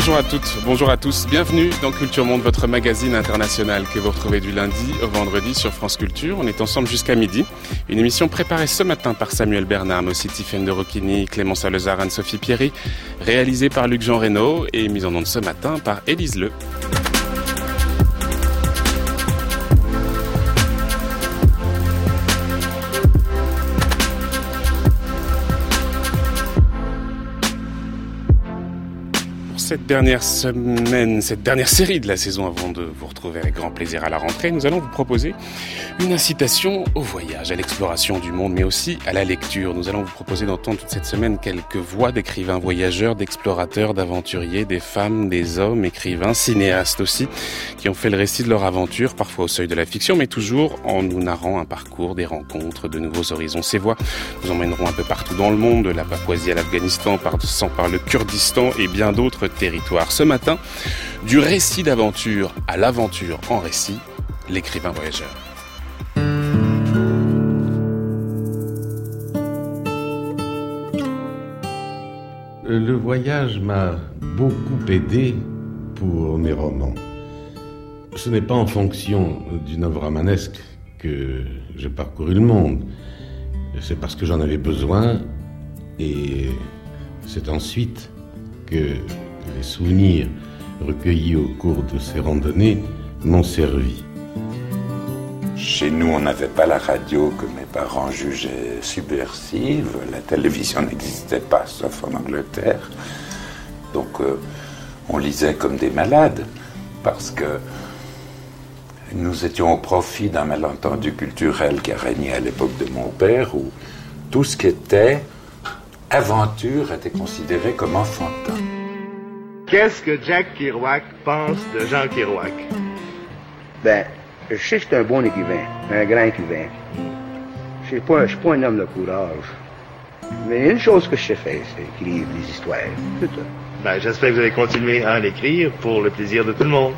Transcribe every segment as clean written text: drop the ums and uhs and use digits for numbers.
Bonjour à toutes, bonjour à tous. Bienvenue dans Culture Monde, votre magazine international que vous retrouvez du lundi au vendredi sur France Culture. On est ensemble jusqu'à midi. Une émission préparée ce matin par Samuel Bernard, mais aussi Tiffaine de Rocchini, Clément Salazar, Anne-Sophie Pierry, réalisée par Luc-Jean Reynaud et mise en onde ce matin par Élise Le. Cette dernière série de la saison avant de vous retrouver avec grand plaisir à la rentrée, nous allons vous proposer une incitation au voyage, à l'exploration du monde, mais aussi à la lecture. Nous allons vous proposer d'entendre toute cette semaine quelques voix d'écrivains voyageurs, d'explorateurs, d'aventuriers, des femmes, des hommes, écrivains, cinéastes aussi, qui ont fait le récit de leur aventure, parfois au seuil de la fiction, mais toujours en nous narrant un parcours, des rencontres, de nouveaux horizons. Ces voix nous emmèneront un peu partout dans le monde, de la Papouasie à l'Afghanistan, passant par le Kurdistan et bien d'autres territoire. Ce matin, du récit d'aventure à l'aventure en récit, l'écrivain voyageur. Le voyage m'a beaucoup aidé pour mes romans. Ce n'est pas en fonction d'une œuvre romanesque que j'ai parcouru le monde. C'est parce que j'en avais besoin et c'est ensuite que les souvenirs recueillis au cours de ces randonnées m'ont servi. Chez nous, on n'avait pas la radio que mes parents jugeaient subversive. La télévision n'existait pas, sauf en Angleterre. Donc, on lisait comme des malades, parce que nous étions au profit d'un malentendu culturel qui a régné à l'époque de mon père, où tout ce qui était aventure était considéré comme enfantin. Qu'est-ce que Jack Kerouac pense de Jean Kerouac? Ben, je sais que c'est un bon écrivain, un grand écrivain. Je suis pas un homme de courage. Mais une chose que je sais faire, c'est écrire des histoires. C'est ça. Ben, j'espère que vous allez continuer à l'écrire pour le plaisir de tout le monde.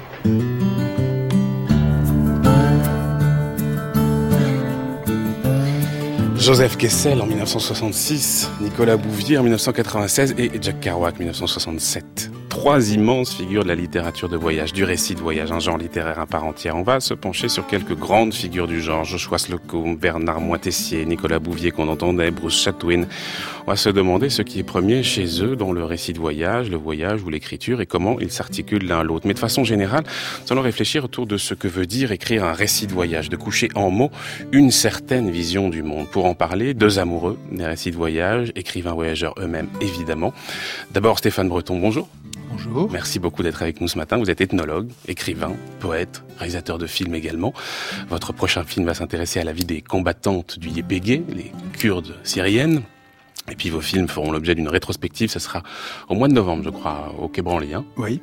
Joseph Kessel en 1966, Nicolas Bouvier en 1996 et Jack Kerouac en 1967. Trois immenses figures de la littérature de voyage, du récit de voyage, un genre littéraire à part entière. On va se pencher sur quelques grandes figures du genre, Joshua Slocum, Bernard Moitessier, Nicolas Bouvier qu'on entendait, Bruce Chatwin. On va se demander ce qui est premier chez eux dans le récit de voyage, le voyage ou l'écriture et comment ils s'articulent l'un à l'autre. Mais de façon générale, nous allons réfléchir autour de ce que veut dire écrire un récit de voyage, de coucher en mots une certaine vision du monde. Pour en parler, deux amoureux des récits de voyage, écrivains voyageurs eux-mêmes évidemment. D'abord Stéphane Breton, bonjour. Bonjour. Merci beaucoup d'être avec nous ce matin. Vous êtes ethnologue, écrivain, poète, réalisateur de films également. Votre prochain film va s'intéresser à la vie des combattantes du YPG, les Kurdes syriennes. Et puis vos films feront l'objet d'une rétrospective, ce sera au mois de novembre, je crois, au Quai Branly. Oui.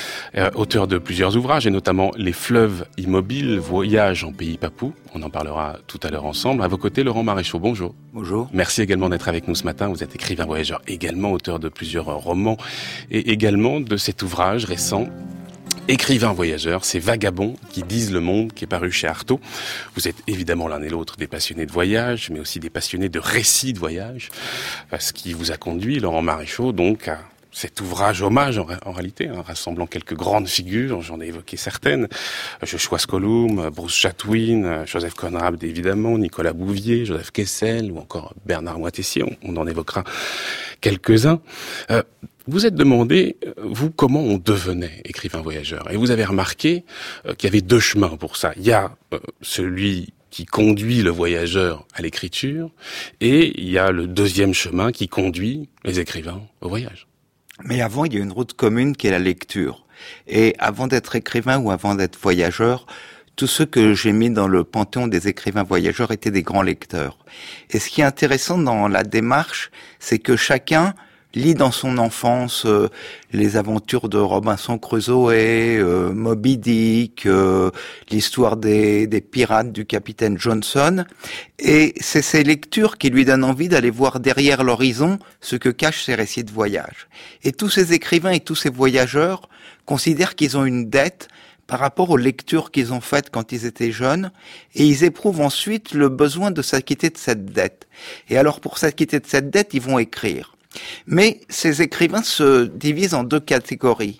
Auteur de plusieurs ouvrages, et notamment Les fleuves immobiles, Voyage en pays papou. On en parlera tout à l'heure ensemble. À vos côtés, Laurent Maréchaux, bonjour. Bonjour. Merci également d'être avec nous ce matin. Vous êtes écrivain voyageur, également auteur de plusieurs romans, et également de cet ouvrage récent, Écrivain voyageur, c'est Vagabonds qui disent le monde, qui est paru chez Artaud. Vous êtes évidemment l'un et l'autre des passionnés de voyage, mais aussi des passionnés de récits de voyage, ce qui vous a conduit, Laurent Maréchaux, donc à cet ouvrage hommage en réalité, rassemblant quelques grandes figures, j'en ai évoqué certaines, Joshua Slocum, Bruce Chatwin, Joseph Conrad évidemment, Nicolas Bouvier, Joseph Kessel ou encore Bernard Moitessier, on en évoquera quelques-uns. Vous êtes demandé, vous, comment on devenait écrivain voyageur. Et vous avez remarqué qu'il y avait deux chemins pour ça. Il y a celui qui conduit le voyageur à l'écriture, et il y a le deuxième chemin qui conduit les écrivains au voyage. Mais avant, il y a une route commune qui est la lecture. Et avant d'être écrivain ou avant d'être voyageur, tous ceux que j'ai mis dans le panthéon des écrivains voyageurs étaient des grands lecteurs. Et ce qui est intéressant dans la démarche, c'est que chacun lit dans son enfance les aventures de Robinson Crusoe, Moby Dick, l'histoire des pirates du capitaine Johnson. Et c'est ces lectures qui lui donnent envie d'aller voir derrière l'horizon ce que cachent ces récits de voyage. Et tous ces écrivains et tous ces voyageurs considèrent qu'ils ont une dette par rapport aux lectures qu'ils ont faites quand ils étaient jeunes, et ils éprouvent ensuite le besoin de s'acquitter de cette dette. Et alors pour s'acquitter de cette dette, ils vont écrire. Mais ces écrivains se divisent en deux catégories.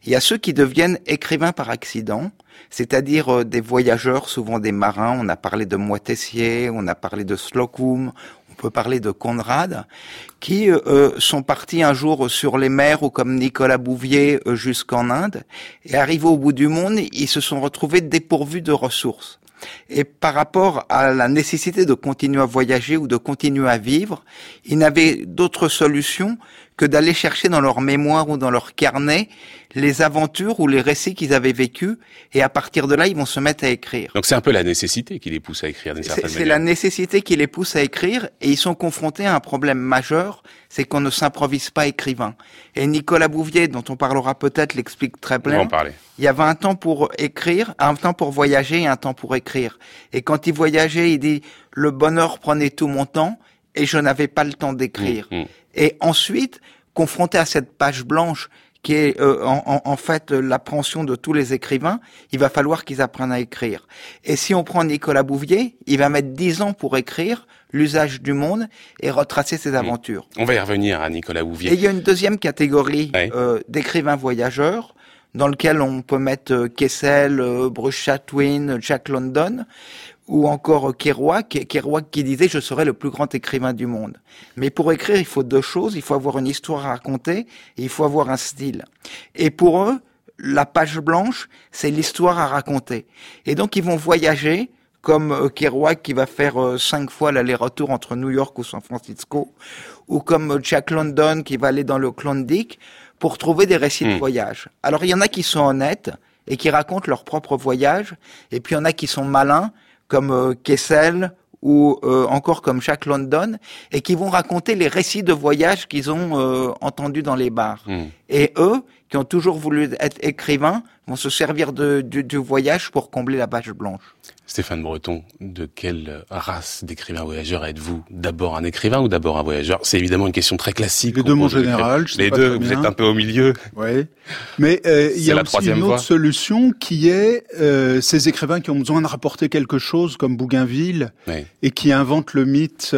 Il y a ceux qui deviennent écrivains par accident, c'est-à-dire des voyageurs, souvent des marins. On a parlé de Moitessier, on a parlé de Slocum, on peut parler de Conrad, qui sont partis un jour sur les mers, ou comme Nicolas Bouvier jusqu'en Inde, et arrivés au bout du monde, ils se sont retrouvés dépourvus de ressources. Et par rapport à la nécessité de continuer à voyager ou de continuer à vivre, ils n'avaient d'autre solution que d'aller chercher dans leur mémoire ou dans leur carnet les aventures ou les récits qu'ils avaient vécus, et à partir de là, ils vont se mettre à écrire. Donc c'est un peu la nécessité qui les pousse à écrire d'une certaine manière. C'est la nécessité qui les pousse à écrire, et ils sont confrontés à un problème majeur, c'est qu'on ne s'improvise pas écrivain. Et Nicolas Bouvier, dont on parlera peut-être, l'explique très bien. On va en parler. Il y avait un temps pour écrire, un temps pour voyager et un temps pour écrire. Et quand il voyageait, il dit « le bonheur prenait tout mon temps et je n'avais pas le temps d'écrire ». Et ensuite, confronté à cette page blanche qui est en fait l'appréhension de tous les écrivains, il va falloir qu'ils apprennent à écrire. Et si on prend Nicolas Bouvier, il va mettre 10 ans pour écrire l'usage du monde et retracer ses aventures. On va y revenir à Nicolas Bouvier. Et il y a une deuxième catégorie d'écrivains voyageurs, dans lequel on peut mettre Kessel, Bruce Chatwin, Jack London, ou encore Kerouac qui disait « je serai le plus grand écrivain du monde ». Mais pour écrire, il faut deux choses, il faut avoir une histoire à raconter et il faut avoir un style. Et pour eux, la page blanche, c'est l'histoire à raconter. Et donc ils vont voyager, comme Kerouac qui va faire 5 fois l'aller-retour entre New York ou San Francisco, ou comme Jack London qui va aller dans le Klondike, pour trouver des récits de voyage. Alors il y en a qui sont honnêtes et qui racontent leur propre voyage, et puis il y en a qui sont malins, comme Kessel ou encore comme Jack London, et qui vont raconter les récits de voyage qu'ils ont entendus dans les bars. Et eux, qui ont toujours voulu être écrivains, vont se servir du voyage pour combler la page blanche. Stéphane Breton, de quelle race d'écrivain voyageur êtes-vous? D'abord un écrivain ou d'abord un voyageur? C'est évidemment une question très classique. Les deux, mon général. Les deux, vous êtes un peu au milieu. Oui. Mais il y a aussi une autre solution qui est ces écrivains qui ont besoin de rapporter quelque chose, comme Bougainville, et qui inventent le mythe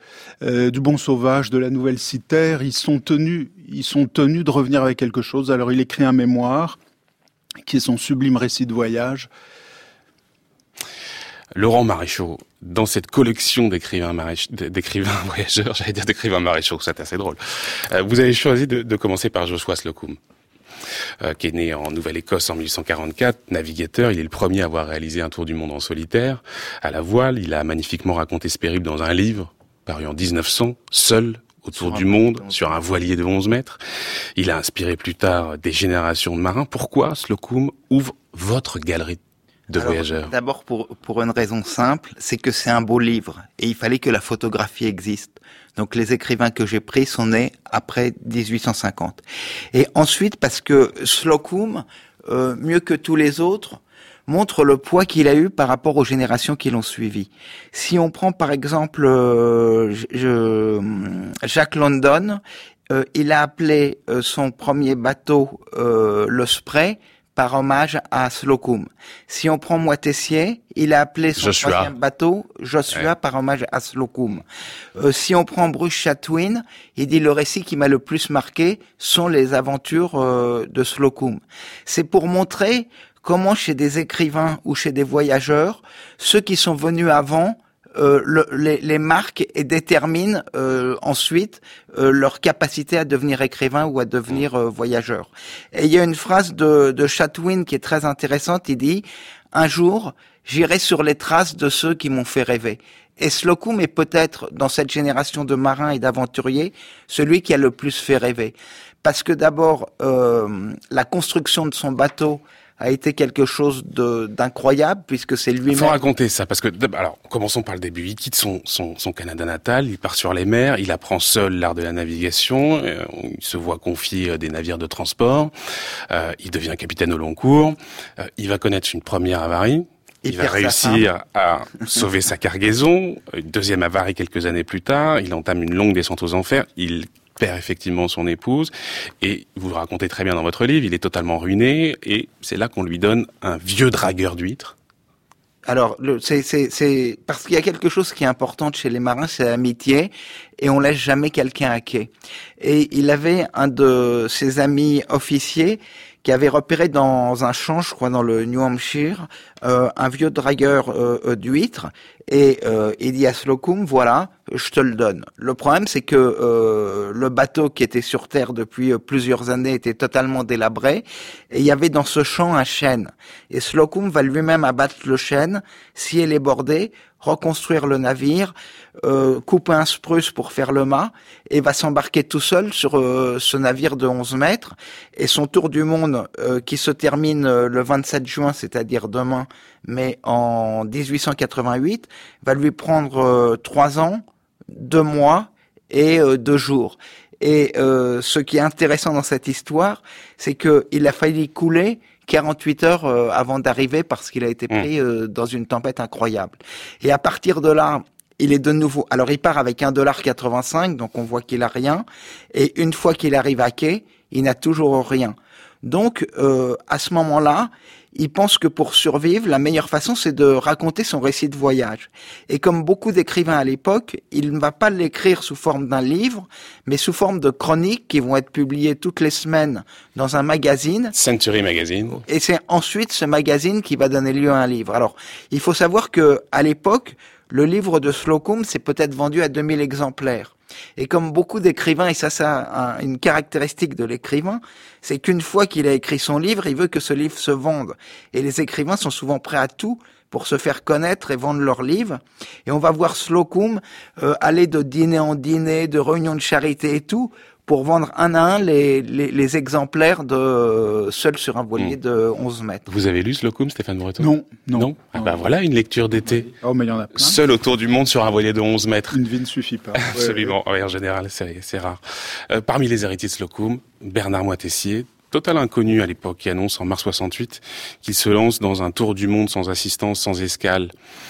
du bon sauvage, de la nouvelle cithère. Ils sont tenus de revenir avec quelque chose. Alors il écrit un mémoire qui est son sublime récit de voyage. Laurent Maréchaux, dans cette collection d'écrivains voyageurs, j'allais dire d'écrivains maréchaux, c'est assez drôle, vous avez choisi de commencer par Joshua Slocum, qui est né en Nouvelle-Écosse en 1844, navigateur. Il est le premier à avoir réalisé un tour du monde en solitaire, à la voile. Il a magnifiquement raconté ce périple dans un livre, paru en 1900, seul, autour du monde, sur un voilier de 11 mètres. Il a inspiré plus tard des générations de marins. Pourquoi Slocum ouvre votre galerie de voyageurs? D'abord pour une raison simple, c'est que c'est un beau livre et il fallait que la photographie existe. Donc les écrivains que j'ai pris sont nés après 1850. Et ensuite parce que Slocum, mieux que tous les autres, montre le poids qu'il a eu par rapport aux générations qui l'ont suivi. Si on prend par exemple Jack London, il a appelé son premier bateau le Spray, par hommage à Slocum. Si on prend Moitessier, il a appelé son troisième bateau Joshua par hommage à Slocum. Si on prend Bruce Chatwin, il dit le récit qui m'a le plus marqué sont les aventures de Slocum. C'est pour montrer comment chez des écrivains ou chez des voyageurs, ceux qui sont venus avant les marquent et déterminent ensuite leur capacité à devenir écrivain ou à devenir voyageur. Et il y a une phrase de Chatwin qui est très intéressante. Il dit « Un jour, j'irai sur les traces de ceux qui m'ont fait rêver ». Et Slocum est peut-être, dans cette génération de marins et d'aventuriers, celui qui a le plus fait rêver. Parce que d'abord, la construction de son bateau a été quelque chose d'incroyable, puisque c'est lui-même... Il faut raconter ça, parce que, alors, commençons par le début. Il quitte son Canada natal, il part sur les mers, il apprend seul l'art de la navigation, il se voit confier des navires de transport, il devient capitaine au long cours, il va connaître une première avarie, il va réussir à sauver sa cargaison, une deuxième avarie quelques années plus tard, il entame une longue descente aux enfers, il perd effectivement son épouse, et vous le racontez très bien dans votre livre, il est totalement ruiné, et c'est là qu'on lui donne un vieux dragueur d'huîtres. Alors, c'est parce qu'il y a quelque chose qui est important chez les marins, c'est l'amitié, et on laisse jamais quelqu'un à quai. Et il avait un de ses amis officiers qui avait repéré dans un champ, je crois dans le New Hampshire, un vieux dragueur d'huîtres, et il dit à Slocum, voilà, je te le donne. Le problème, c'est que le bateau qui était sur terre depuis plusieurs années était totalement délabré, et il y avait dans ce champ un chêne. Et Slocum va lui-même abattre le chêne, scier les bordées, reconstruire le navire, couper un spruce pour faire le mât, et va s'embarquer tout seul sur ce navire de 11 mètres. Et son tour du monde, qui se termine le 27 juin, c'est-à-dire demain, mais en 1888, va lui prendre 3 ans, 2 mois et 2 jours. Et ce qui est intéressant dans cette histoire, c'est qu'il a failli couler 48 heures avant d'arriver parce qu'il a été pris dans une tempête incroyable. Et à partir de là, il est de nouveau... Alors, il part avec $1,85, donc on voit qu'il a rien. Et une fois qu'il arrive à quai, il n'a toujours rien. Donc, à ce moment-là, il pense que pour survivre, la meilleure façon, c'est de raconter son récit de voyage. Et comme beaucoup d'écrivains à l'époque, il ne va pas l'écrire sous forme d'un livre, mais sous forme de chroniques qui vont être publiées toutes les semaines dans un magazine. Century Magazine. Et c'est ensuite ce magazine qui va donner lieu à un livre. Alors, il faut savoir que à l'époque, le livre de Slocum s'est peut-être vendu à 2000 exemplaires. Et comme beaucoup d'écrivains, et ça une caractéristique de l'écrivain, c'est qu'une fois qu'il a écrit son livre, il veut que ce livre se vende. Et les écrivains sont souvent prêts à tout pour se faire connaître et vendre leur livre. Et on va voir Slocum aller de dîner en dîner, de réunion de charité et tout, pour vendre un à un les exemplaires de Seul sur un voilier de 11 mètres. Vous avez lu Slocum, Stéphane Breton ? Non. Ah bah voilà une lecture d'été. Oh, mais il y en a plein. Seul autour du monde sur un voilier de 11 mètres. Une vie ne suffit pas. Absolument. Ouais. En général, c'est rare. Parmi les héritiers de Slocum, Bernard Moitessier, total inconnu à l'époque, qui annonce en mars 68 qu'il se lance dans un tour du monde sans assistance, sans escale.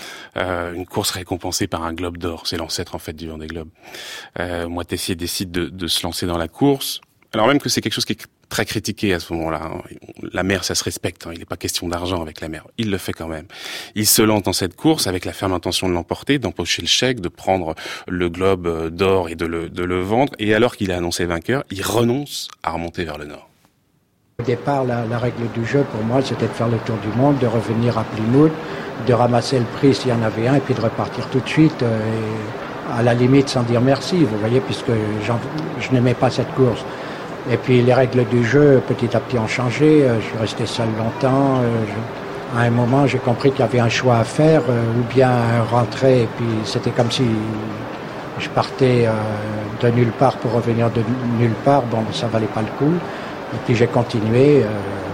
Une course récompensée par un globe d'or. C'est l'ancêtre, en fait, du Vendée Globe. Moitessier décide de se lancer dans la course. Alors même que c'est quelque chose qui est très critiqué à ce moment-là. La mer, ça se respecte. Il n'est pas question d'argent avec la mer. Il le fait quand même. Il se lance dans cette course avec la ferme intention de l'emporter, d'empocher le chèque, de prendre le globe d'or et de le vendre. Et alors qu'il est annoncé vainqueur, il renonce à remonter vers le nord. Au départ, la règle du jeu, pour moi, c'était de faire le tour du monde, de revenir à Plymouth, de ramasser le prix s'il y en avait un, et puis de repartir tout de suite, et à la limite sans dire merci, vous voyez, puisque je n'aimais pas cette course. Et puis les règles du jeu, petit à petit, ont changé. Je suis resté seul longtemps. À un moment, j'ai compris qu'il y avait un choix à faire, ou bien rentrer, et puis c'était comme si je partais de nulle part pour revenir de nulle part. Bon, ça valait pas le coup. Et puis j'ai continué,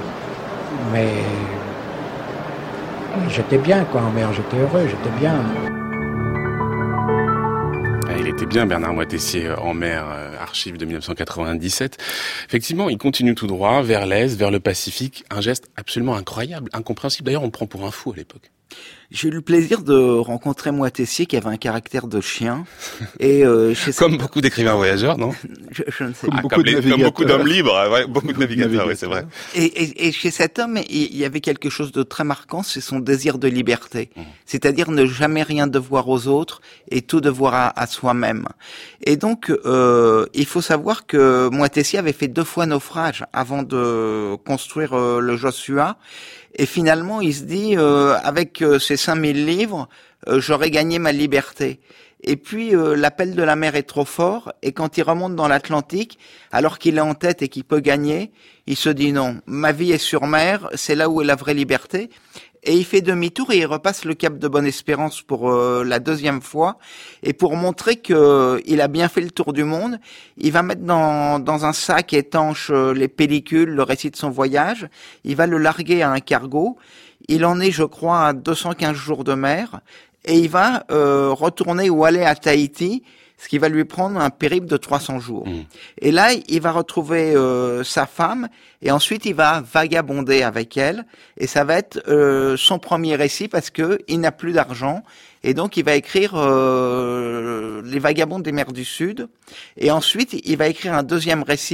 mais j'étais bien, quoi, en mer, j'étais heureux, j'étais bien. Il était bien, Bernard Moitessier, en mer, archive de 1997. Effectivement, il continue tout droit, vers l'Est, vers le Pacifique, un geste absolument incroyable, incompréhensible. D'ailleurs, on le prend pour un fou à l'époque. J'ai eu le plaisir de rencontrer Moitessier, qui avait un caractère de chien. Et comme beaucoup d'écrivains voyageurs, non? Je ne sais pas. Comme beaucoup d'hommes libres, ouais, beaucoup de navigateurs, oui, c'est vrai. Et chez cet homme, il y avait quelque chose de très marquant, c'est son désir de liberté. C'est-à-dire ne jamais rien devoir aux autres et tout devoir à soi-même. Et donc, il faut savoir que Moitessier avait fait 2 fois naufrage avant de construire le Joshua. Et finalement, il se dit, avec ces 5000 livres, j'aurais gagné ma liberté. Et puis, l'appel de la mer est trop fort, et quand il remonte dans l'Atlantique, alors qu'il est en tête et qu'il peut gagner, il se dit non, ma vie est sur mer, c'est là où est la vraie liberté. Et il fait demi-tour et il repasse le cap de Bonne-Espérance pour la 2e fois. Et pour montrer que il a bien fait le tour du monde, il va mettre dans un sac étanche les pellicules, le récit de son voyage. Il va le larguer à un cargo. Il en est, je crois, à 215 jours de mer. Et il va retourner ou aller à Tahiti, ce qui va lui prendre un périple de 300 jours. Et là, il va retrouver sa femme, et ensuite il va vagabonder avec elle, et ça va être son premier récit parce que il n'a plus d'argent, et donc il va écrire Les Vagabonds des mers du Sud, et ensuite il va écrire un 2e récit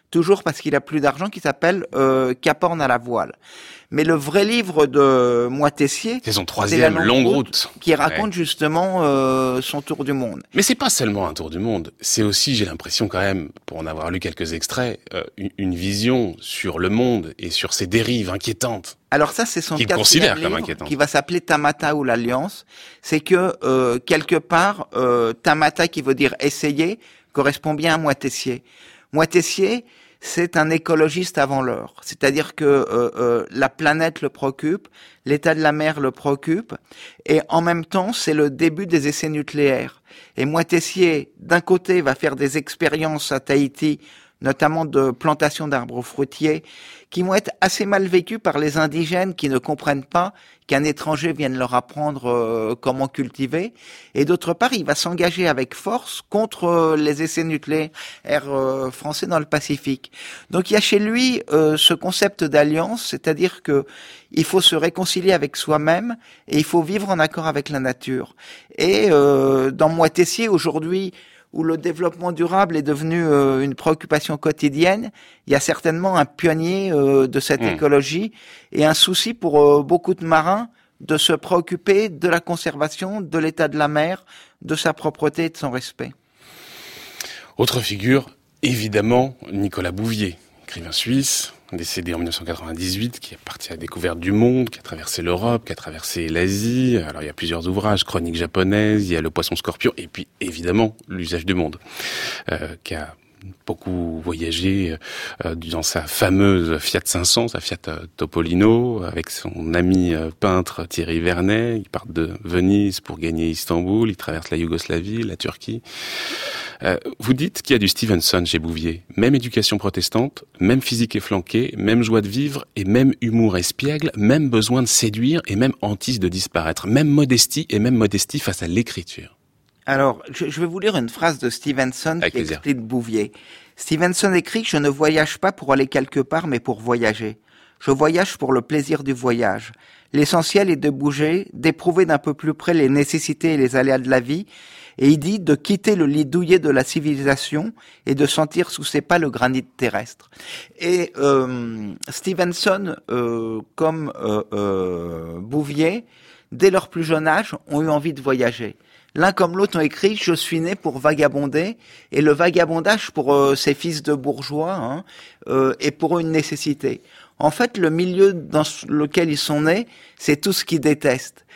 toujours parce qu'il a plus d'argent, qui s'appelle Cap Horn à la voile. Mais le vrai livre de Moitessier, c'est son troisième longue route, qui raconte justement son tour du monde. Mais c'est pas seulement un tour du monde, c'est aussi, j'ai l'impression quand même, pour en avoir lu quelques extraits, une vision sur le monde et sur ses dérives inquiétantes. Alors ça, c'est son quatrième livre qui va s'appeler Tamata ou l'Alliance. C'est que quelque part, Tamata, qui veut dire essayer, correspond bien à Moitessier. Moitessier, c'est un écologiste avant l'heure. C'est-à-dire que la planète le préoccupe, l'état de la mer le préoccupe, et en même temps, c'est le début des essais nucléaires. Et Moitessier, d'un côté, va faire des expériences à Tahiti, notamment de plantation d'arbres fruitiers, qui vont être assez mal vécues par les indigènes qui ne comprennent pas qu'un étranger vienne leur apprendre comment cultiver. Et d'autre part, il va s'engager avec force contre les essais nucléaires français dans le Pacifique. Donc il y a chez lui ce concept d'alliance, c'est-à-dire que il faut se réconcilier avec soi-même et il faut vivre en accord avec la nature. Et dans Moitessier, aujourd'hui, où le développement durable est devenu une préoccupation quotidienne, il y a certainement un pionnier de cette écologie et un souci pour beaucoup de marins de se préoccuper de la conservation, de l'état de la mer, de sa propreté et de son respect. Autre figure, évidemment, Nicolas Bouvier, écrivain suisse, décédé en 1998, qui est parti à la découverte du monde, qui a traversé l'Europe, qui a traversé l'Asie. Alors il y a plusieurs ouvrages, Chroniques japonaises, il y a Le Poisson Scorpion, et puis évidemment L'usage du monde, qui a beaucoup voyagé dans sa fameuse Fiat 500, sa Fiat Topolino, avec son ami peintre Thierry Vernet. Ils partent de Venise pour gagner Istanbul, ils traversent la Yougoslavie, la Turquie. Vous dites qu'il y a du Stevenson chez Bouvier. Même éducation protestante, même physique efflanquée, même joie de vivre et même humour espiègle, même besoin de séduire et même hantise de disparaître, même modestie et même modestie face à l'écriture. Alors, je vais vous lire une phrase de Stevenson qui explique Bouvier. Stevenson écrit « Je ne voyage pas pour aller quelque part, mais pour voyager. Je voyage pour le plaisir du voyage. L'essentiel est de bouger, d'éprouver d'un peu plus près les nécessités et les aléas de la vie, et il dit de quitter le lit douillet de la civilisation et de sentir sous ses pas le granit terrestre. » Et Stevenson, comme Bouvier, dès leur plus jeune âge, ont eu envie de voyager. L'un comme l'autre ont écrit « Je suis né pour vagabonder » et le vagabondage pour ces fils de bourgeois est pour eux une nécessité. En fait, le milieu dans lequel ils sont nés, c'est tout ce qu'ils détestent.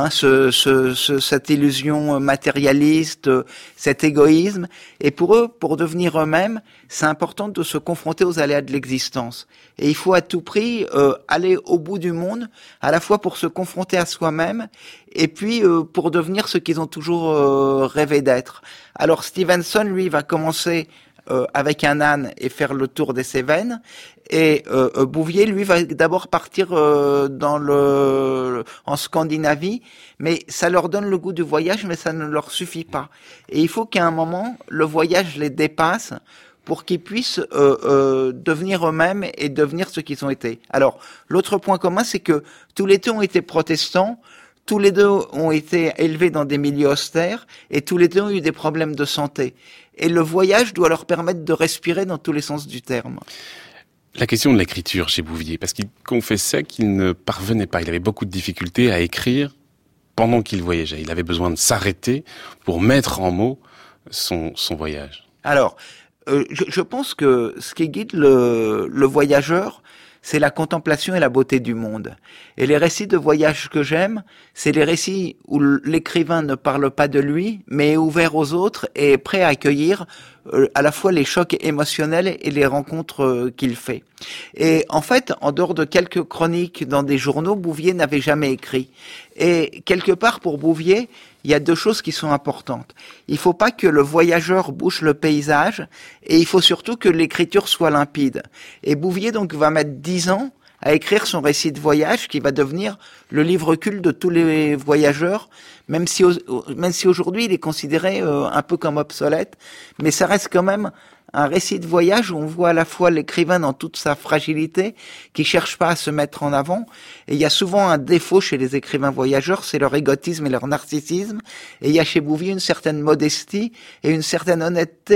Cette illusion matérialiste, cet égoïsme. Et pour eux, pour devenir eux-mêmes, c'est important de se confronter aux aléas de l'existence. Et il faut à tout prix aller au bout du monde, à la fois pour se confronter à soi-même, et puis pour devenir ce qu'ils ont toujours rêvé d'être. Alors Stevenson, lui, va commencer avec un âne et faire le tour des Cévennes. Et Bouvier, lui, va d'abord partir en Scandinavie, mais ça leur donne le goût du voyage, mais ça ne leur suffit pas. Et il faut qu'à un moment, le voyage les dépasse pour qu'ils puissent devenir eux-mêmes et devenir ce qu'ils ont été. Alors, l'autre point commun, c'est que tous les deux ont été protestants, tous les deux ont été élevés dans des milieux austères, et tous les deux ont eu des problèmes de santé. Et le voyage doit leur permettre de respirer dans tous les sens du terme. La question de l'écriture chez Bouvier, parce qu'il confessait qu'il ne parvenait pas, il avait beaucoup de difficultés à écrire pendant qu'il voyageait. Il avait besoin de s'arrêter pour mettre en mots son voyage. Alors, je pense que ce qui guide le voyageur, c'est la contemplation et la beauté du monde. Et les récits de voyage que j'aime, c'est les récits où l'écrivain ne parle pas de lui, mais est ouvert aux autres et est prêt à accueillir à la fois les chocs émotionnels et les rencontres qu'il fait. Et en fait, en dehors de quelques chroniques dans des journaux, Bouvier n'avait jamais écrit. Et quelque part, pour Bouvier, il y a deux choses qui sont importantes. Il faut pas que le voyageur bouche le paysage, et il faut surtout que l'écriture soit limpide. Et Bouvier, donc, va mettre 10 ans à écrire son récit de voyage, qui va devenir le livre culte de tous les voyageurs, même si aujourd'hui il est considéré un peu comme obsolète, mais ça reste quand même un récit de voyage où on voit à la fois l'écrivain dans toute sa fragilité, qui cherche pas à se mettre en avant. Et il y a souvent un défaut chez les écrivains voyageurs, c'est leur égotisme et leur narcissisme. Et il y a chez Bouvier une certaine modestie et une certaine honnêteté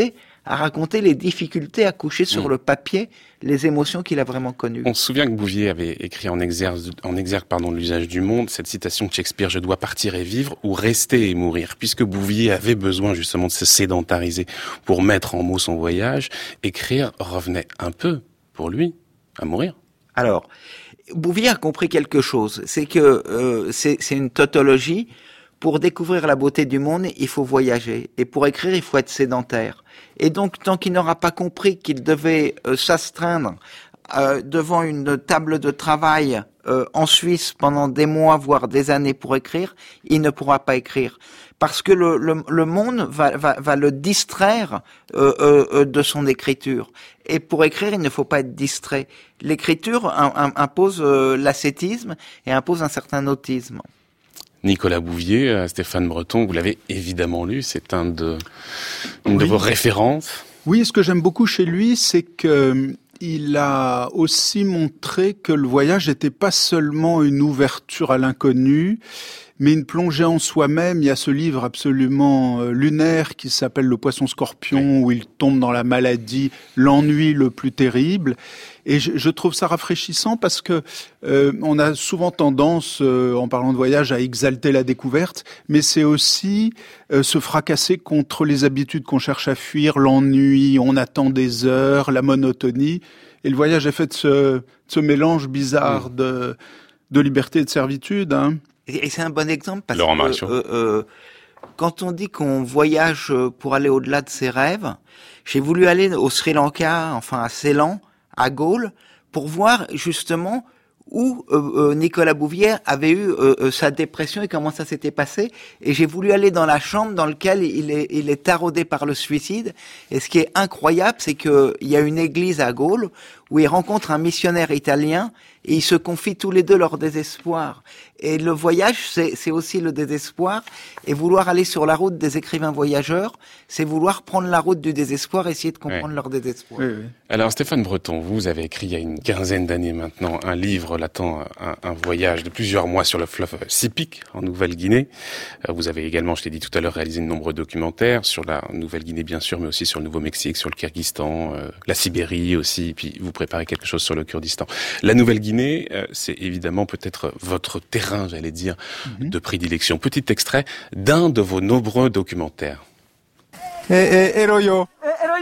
à raconter les difficultés à coucher sur le papier les émotions qu'il a vraiment connues. On se souvient que Bouvier avait écrit en exergue l'usage du monde, cette citation de Shakespeare, « Je dois partir et vivre ou rester et mourir ». Puisque Bouvier avait besoin justement de se sédentariser pour mettre en mots son voyage, écrire revenait un peu, pour lui, à mourir. Alors, Bouvier a compris quelque chose, c'est que c'est une tautologie. Pour découvrir la beauté du monde, il faut voyager. Et pour écrire, il faut être sédentaire. Et donc, tant qu'il n'aura pas compris qu'il devait s'astreindre devant une table de travail en Suisse pendant des mois, voire des années pour écrire, il ne pourra pas écrire. Parce que le monde va le distraire de son écriture. Et pour écrire, il ne faut pas être distrait. L'écriture impose l'ascétisme et impose un certain autisme. Nicolas Bouvier, Stéphane Breton, vous l'avez évidemment lu, c'est une de vos références. Oui, ce que j'aime beaucoup chez lui, c'est que il a aussi montré que le voyage n'était pas seulement une ouverture à l'inconnu, mais une plongée en soi-même. Il y a ce livre absolument lunaire qui s'appelle Le Poisson-Scorpion, où il tombe dans la maladie, l'ennui le plus terrible. Et je trouve ça rafraîchissant parce que on a souvent tendance, en parlant de voyage, à exalter la découverte, mais c'est aussi se fracasser contre les habitudes qu'on cherche à fuir, l'ennui, on attend des heures, la monotonie. Et le voyage est fait de ce mélange bizarre de liberté et de servitude. Hein. Et c'est un bon exemple parce que quand on dit qu'on voyage pour aller au-delà de ses rêves, j'ai voulu aller au Sri Lanka, enfin à Ceylan, à Gaulle, pour voir justement où Nicolas Bouvier avait eu sa dépression et comment ça s'était passé. Et j'ai voulu aller dans la chambre dans laquelle il est taraudé par le suicide. Et ce qui est incroyable, c'est qu'il y a une église à Gaulle où il rencontre un missionnaire italien et ils se confient tous les deux leur désespoir. Et le voyage, c'est aussi le désespoir. Et vouloir aller sur la route des écrivains voyageurs, c'est vouloir prendre la route du désespoir, essayer de comprendre leur désespoir. Oui. Alors Stéphane Breton, vous avez écrit il y a une quinzaine d'années maintenant un livre relatant un voyage de plusieurs mois sur le fleuve Sepik en Nouvelle-Guinée. Vous avez également, je l'ai dit tout à l'heure, réalisé de nombreux documentaires sur la Nouvelle-Guinée bien sûr, mais aussi sur le Nouveau-Mexique, sur le Kyrgyzstan, la Sibérie aussi, puis vous préparez quelque chose sur le Kurdistan. La Nouvelle-Guinée, c'est évidemment peut-être votre terrain, j'allais dire, de prédilection. Petit extrait d'un de vos nombreux documentaires. Eroyo.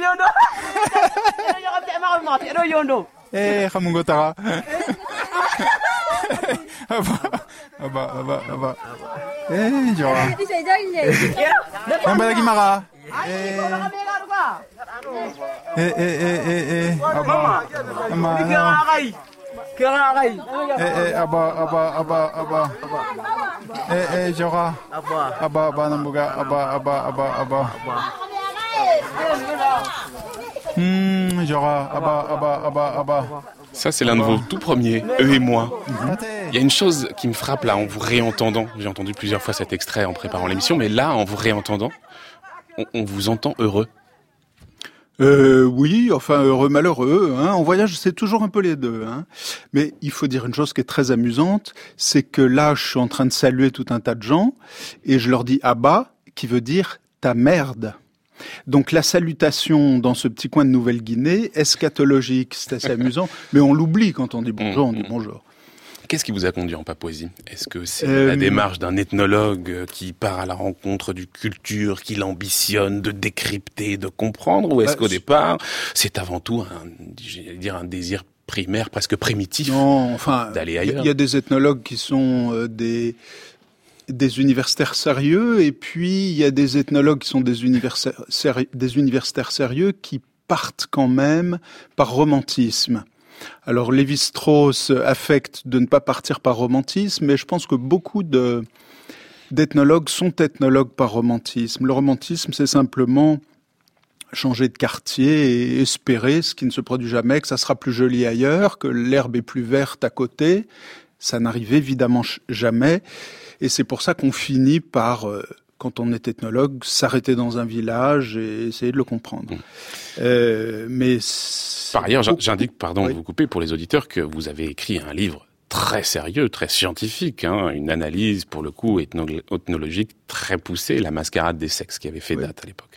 Hamungotara. Aba. Jora. Ambalagimara. Aba. Jora. Aba nambuga. Aba. Aba. Ça, c'est l'un de vos tout premiers, Eux et moi. Il y a une chose qui me frappe là, en vous réentendant. J'ai entendu plusieurs fois cet extrait en préparant l'émission, mais là, en vous réentendant, on vous entend heureux. Oui, enfin heureux, malheureux. Hein. En voyage, c'est toujours un peu les deux. Hein. Mais il faut dire une chose qui est très amusante, c'est que là, je suis en train de saluer tout un tas de gens et je leur dis Abba, qui veut dire ta merde. Donc la salutation dans ce petit coin de Nouvelle-Guinée, eschatologique, c'est assez amusant, mais on l'oublie quand on dit bonjour, on dit bonjour. Qu'est-ce qui vous a conduit en Papouasie ? Est-ce que c'est la démarche d'un ethnologue qui part à la rencontre d'une culture qu'il ambitionne de décrypter, de comprendre, ou est-ce qu'au départ, c'est avant tout un désir primaire, presque primitif, d'aller ailleurs ? Il y a des ethnologues qui sont des universitaires sérieux, et puis il y a des ethnologues qui sont des universitaires sérieux qui partent quand même par romantisme. Alors Lévi-Strauss affecte de ne pas partir par romantisme, mais je pense que beaucoup d'ethnologues sont ethnologues par romantisme. Le romantisme, c'est simplement changer de quartier et espérer, ce qui ne se produit jamais, que ça sera plus joli ailleurs, que l'herbe est plus verte à côté. Ça n'arrive évidemment jamais. Et c'est pour ça qu'on finit par, quand on est ethnologue, s'arrêter dans un village et essayer de le comprendre. Mais par ailleurs, j'indique, pardon de vous couper, pour les auditeurs, que vous avez écrit un livre très sérieux, très scientifique, une analyse, pour le coup, ethnologique très poussée, La mascarade des sexes, qui avait fait date à l'époque.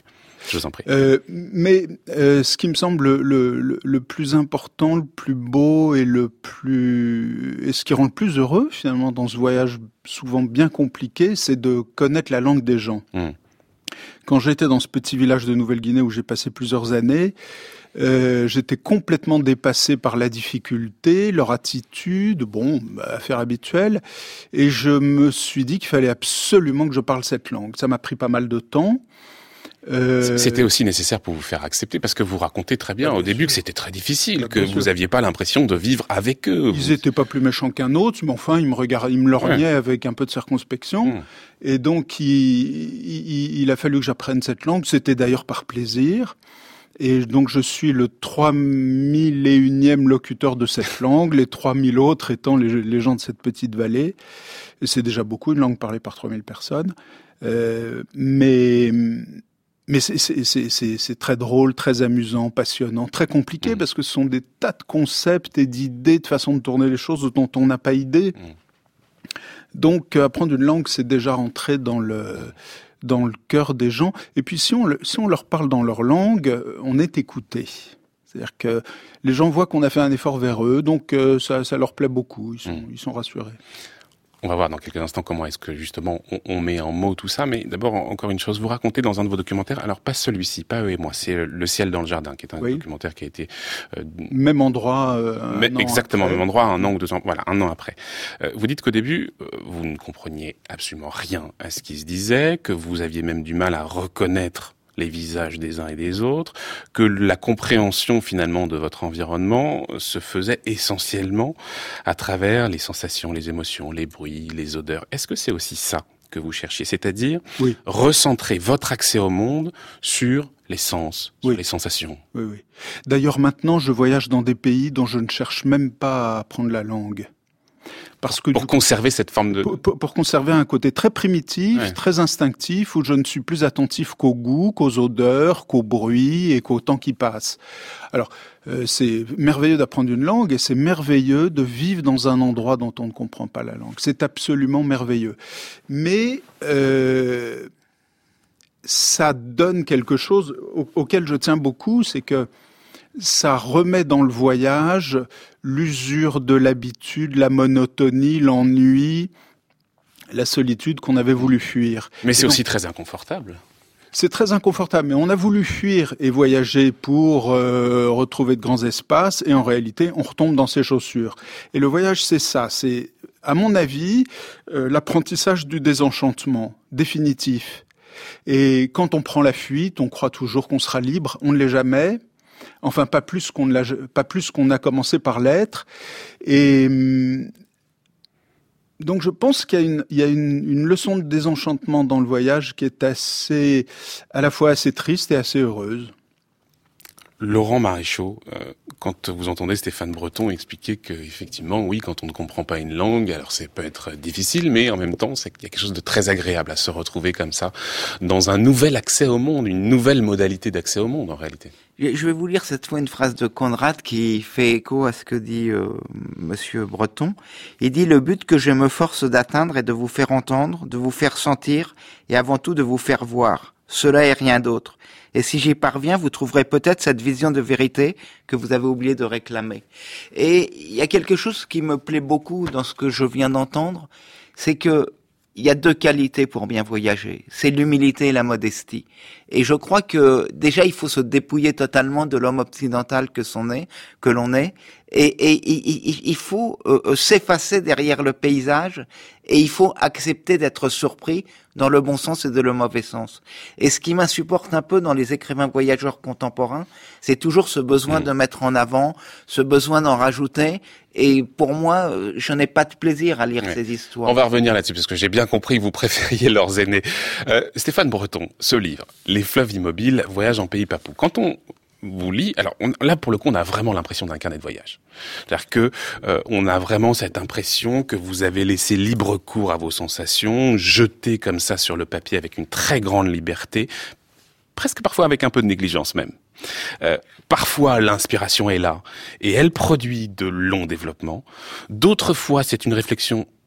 Je vous en prie. Mais ce qui me semble le plus important, le plus beau et ce qui rend le plus heureux finalement dans ce voyage souvent bien compliqué, c'est de connaître la langue des gens. Quand j'étais dans ce petit village de Nouvelle-Guinée où j'ai passé plusieurs années, j'étais complètement dépassé par la difficulté, leur attitude, affaire habituelle, et je me suis dit qu'il fallait absolument que je parle cette langue. Ça m'a pris pas mal de temps. C'était aussi nécessaire pour vous faire accepter, parce que vous racontez très bien au début que c'était très difficile, que vous n'aviez pas l'impression de vivre avec eux. Ils étaient pas plus méchants qu'un autre, mais enfin, ils me lorgnaient avec un peu de circonspection. Et donc, il a fallu que j'apprenne cette langue. C'était d'ailleurs par plaisir. Et donc, je suis le 3001e locuteur de cette langue, les 3000 autres étant les gens de cette petite vallée. Et c'est déjà beaucoup, une langue parlée par 3000 personnes. Mais c'est très drôle, très amusant, passionnant, très compliqué, parce que ce sont des tas de concepts et d'idées, de façons de tourner les choses dont on n'a pas idée. Donc, apprendre une langue, c'est déjà rentrer dans le cœur des gens. Et puis, si on leur parle dans leur langue, on est écouté. C'est-à-dire que les gens voient qu'on a fait un effort vers eux, donc ça leur plaît beaucoup, ils sont rassurés. On va voir dans quelques instants comment est-ce que justement on met en mots tout ça, mais d'abord encore une chose, vous racontez dans un de vos documentaires, alors pas celui-ci, pas Eux et moi, c'est Le ciel dans le jardin, qui est un documentaire qui a été même endroit, exactement même endroit, un an ou 2 ans, voilà, un an après. Vous dites qu'au début vous ne compreniez absolument rien à ce qui se disait, que vous aviez même du mal à reconnaître les visages des uns et des autres, que la compréhension finalement de votre environnement se faisait essentiellement à travers les sensations, les émotions, les bruits, les odeurs. Est-ce que c'est aussi ça que vous cherchiez, c'est-à-dire recentrer votre accès au monde sur les sens, sur les sensations? Oui. D'ailleurs maintenant, je voyage dans des pays dont je ne cherche même pas à apprendre la langue. Parce que pour conserver cette forme de... Pour conserver un côté très primitif, très instinctif, où je ne suis plus attentif qu'au goût, qu'aux odeurs, qu'au bruit et qu'au temps qui passe. Alors, c'est merveilleux d'apprendre une langue et c'est merveilleux de vivre dans un endroit dont on ne comprend pas la langue. C'est absolument merveilleux. Mais ça donne quelque chose auquel je tiens beaucoup, c'est que ça remet dans le voyage l'usure de l'habitude, la monotonie, l'ennui, la solitude qu'on avait voulu fuir. Mais c'est aussi très inconfortable. C'est très inconfortable, mais on a voulu fuir et voyager pour retrouver de grands espaces, et en réalité, on retombe dans ses chaussures. Et le voyage, c'est ça, c'est, à mon avis, l'apprentissage du désenchantement définitif. Et quand on prend la fuite, on croit toujours qu'on sera libre, on ne l'est jamais. Enfin, pas plus qu'on a commencé par l'être. Et donc, je pense qu'il y a une leçon de désenchantement dans le voyage qui est à la fois assez triste et assez heureuse. Laurent Maréchaux, quand vous entendez Stéphane Breton expliquer que effectivement, oui, quand on ne comprend pas une langue, alors ça peut être difficile, mais en même temps, c'est qu'il y a quelque chose de très agréable à se retrouver comme ça dans un nouvel accès au monde, une nouvelle modalité d'accès au monde en réalité. Je vais vous lire cette fois une phrase de Conrad qui fait écho à ce que dit Monsieur Breton. Il dit: le but que je me force d'atteindre est de vous faire entendre, de vous faire sentir et avant tout de vous faire voir. Cela et rien d'autre. Et si j'y parviens, vous trouverez peut-être cette vision de vérité que vous avez oublié de réclamer. Et il y a quelque chose qui me plaît beaucoup dans ce que je viens d'entendre, c'est que il y a 2 qualités pour bien voyager. C'est l'humilité et la modestie. Et je crois que déjà il faut se dépouiller totalement de l'homme occidental que l'on est. Et il faut s'effacer derrière le paysage et il faut accepter d'être surpris dans le bon sens et dans le mauvais sens. Et ce qui m'insupporte un peu dans les écrivains voyageurs contemporains, c'est toujours ce besoin de mettre en avant, ce besoin d'en rajouter. Et pour moi, je n'ai pas de plaisir à lire ces histoires. On va revenir là-dessus, parce que j'ai bien compris que vous préfériez leurs aînés. Stéphane Breton, ce livre, Les fleuves immobiles, voyage en pays papou. Quand on vous lit, alors là pour le coup on a vraiment l'impression d'un carnet de voyage. C'est-à-dire que on a vraiment cette impression que vous avez laissé libre cours à vos sensations, jetées comme ça sur le papier avec une très grande liberté, presque parfois avec un peu de négligence même. Parfois l'inspiration est là et elle produit de longs développements. D'autres fois c'est une réflexion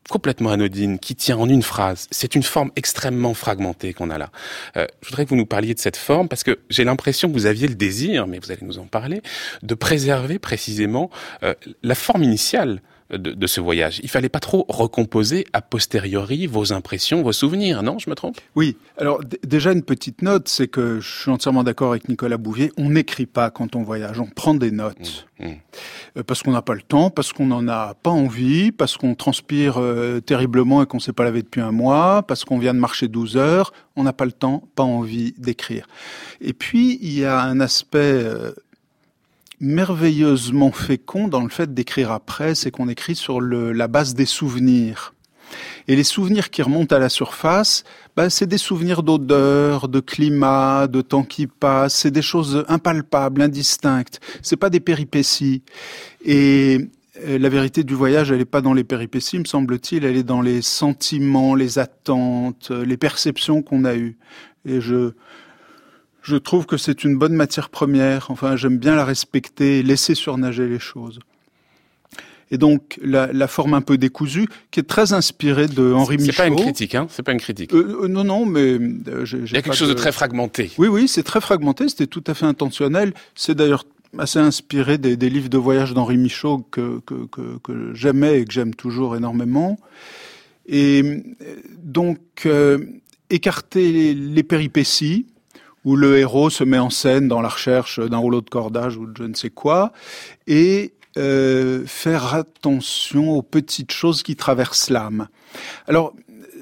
complètement anodine, qui tient en une phrase. C'est une forme extrêmement fragmentée qu'on a là. Je voudrais que vous nous parliez de cette forme, parce que j'ai l'impression que vous aviez le désir, mais vous allez nous en parler, de préserver précisément la forme initiale de ce voyage. Il fallait pas trop recomposer a posteriori vos impressions, vos souvenirs, non? Je me trompe? Oui. Alors, déjà, une petite note, c'est que je suis entièrement d'accord avec Nicolas Bouvier. On n'écrit pas quand on voyage, on prend des notes. Parce qu'on n'a pas le temps, parce qu'on n'en a pas envie, parce qu'on transpire terriblement et qu'on s'est pas lavé depuis un mois, parce qu'on vient de marcher 12 heures. On n'a pas le temps, pas envie d'écrire. Et puis, il y a un aspect merveilleusement fécond dans le fait d'écrire après, c'est qu'on écrit sur la base des souvenirs. Et les souvenirs qui remontent à la surface, c'est des souvenirs d'odeur, de climat, de temps qui passe, c'est des choses impalpables, indistinctes. C'est pas des péripéties. Et la vérité du voyage, elle est pas dans les péripéties, me semble-t-il, elle est dans les sentiments, les attentes, les perceptions qu'on a eues. Et je trouve que c'est une bonne matière première. Enfin, j'aime bien la respecter, laisser surnager les choses. Et donc, la forme un peu décousue, qui est très inspirée de Henri Michaud. C'est pas une critique, hein? C'est pas une critique. Non, mais il y a quelque chose de très fragmenté. Oui, c'est très fragmenté. C'était tout à fait intentionnel. C'est d'ailleurs assez inspiré des livres de voyage d'Henri Michaud que j'aimais et que j'aime toujours énormément. Et donc, écarter les péripéties, où le héros se met en scène dans la recherche d'un rouleau de cordage ou de je ne sais quoi, et faire attention aux petites choses qui traversent l'âme. Alors,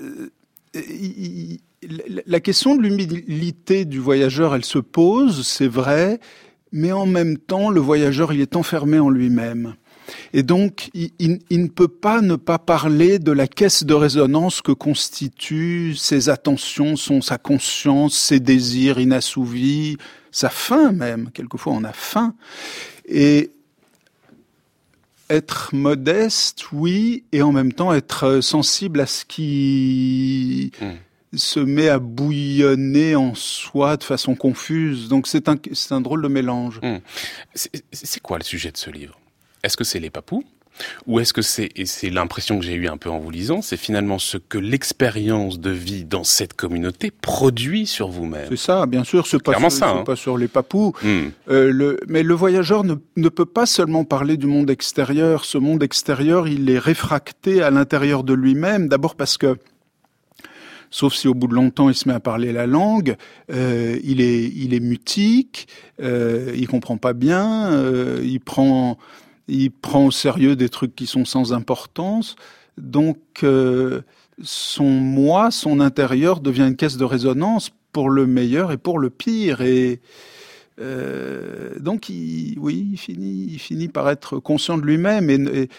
la question de l'humilité du voyageur, elle se pose, c'est vrai, mais en même temps, le voyageur, il est enfermé en lui-même. Et donc, il ne peut pas ne pas parler de la caisse de résonance que constituent ses attentions, sa conscience, ses désirs inassouvis, sa faim même. Quelquefois, on a faim. Et être modeste, oui, et en même temps être sensible à ce qui se met à bouillonner en soi de façon confuse. Donc, c'est un drôle de mélange. C'est quoi le sujet de ce livre? Est-ce que c'est les papous? Ou est-ce que et c'est l'impression que j'ai eue un peu en vous lisant, c'est finalement ce que l'expérience de vie dans cette communauté produit sur vous-même? C'est ça, bien sûr, c'est pas sur les papous. Mais le voyageur ne peut pas seulement parler du monde extérieur. Ce monde extérieur, il est réfracté à l'intérieur de lui-même. D'abord parce que, sauf si au bout de longtemps il se met à parler la langue, il est mutique, il comprend pas bien, il prend au sérieux des trucs qui sont sans importance. Donc, son intérieur devient une caisse de résonance pour le meilleur et pour le pire. Et donc, il finit par être conscient de lui-même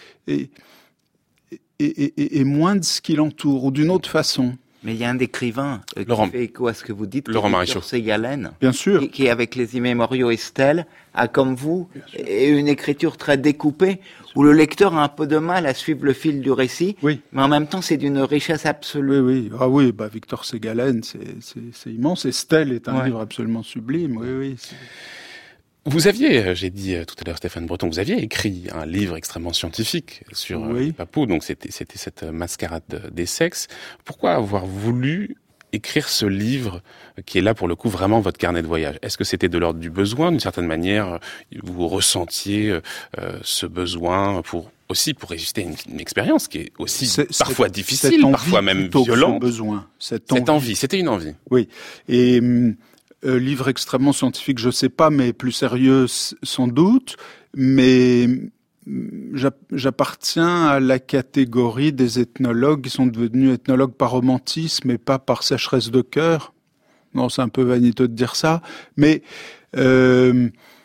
et moins de ce qui l'entoure, ou d'une autre façon. Mais il y a un écrivain qui fait écho à ce que vous dites, Victor Ségalen, bien sûr, qui avec les Immémoriaux Estelle a, comme vous, une écriture très découpée, où le lecteur a un peu de mal à suivre le fil du récit, mais en même temps c'est d'une richesse absolue. Victor Ségalen, c'est immense. Estelle est un livre absolument sublime. Oui. Vous aviez, j'ai dit tout à l'heure Stéphane Breton, vous aviez écrit un livre extrêmement scientifique sur les papous, donc c'était cette mascarade des sexes. Pourquoi avoir voulu écrire ce livre qui est là pour le coup vraiment votre carnet de voyage? Est-ce que c'était de l'ordre du besoin, d'une certaine manière, vous ressentiez ce besoin pour résister à une expérience qui est aussi parfois difficile, parfois même violente? Cette envie, c'était une envie. Oui, et livre extrêmement scientifique, je sais pas, mais plus sérieux sans doute. Mais j'appartiens à la catégorie des ethnologues qui sont devenus ethnologues par romantisme et pas par sécheresse de cœur. Non, c'est un peu vaniteux de dire ça, mais on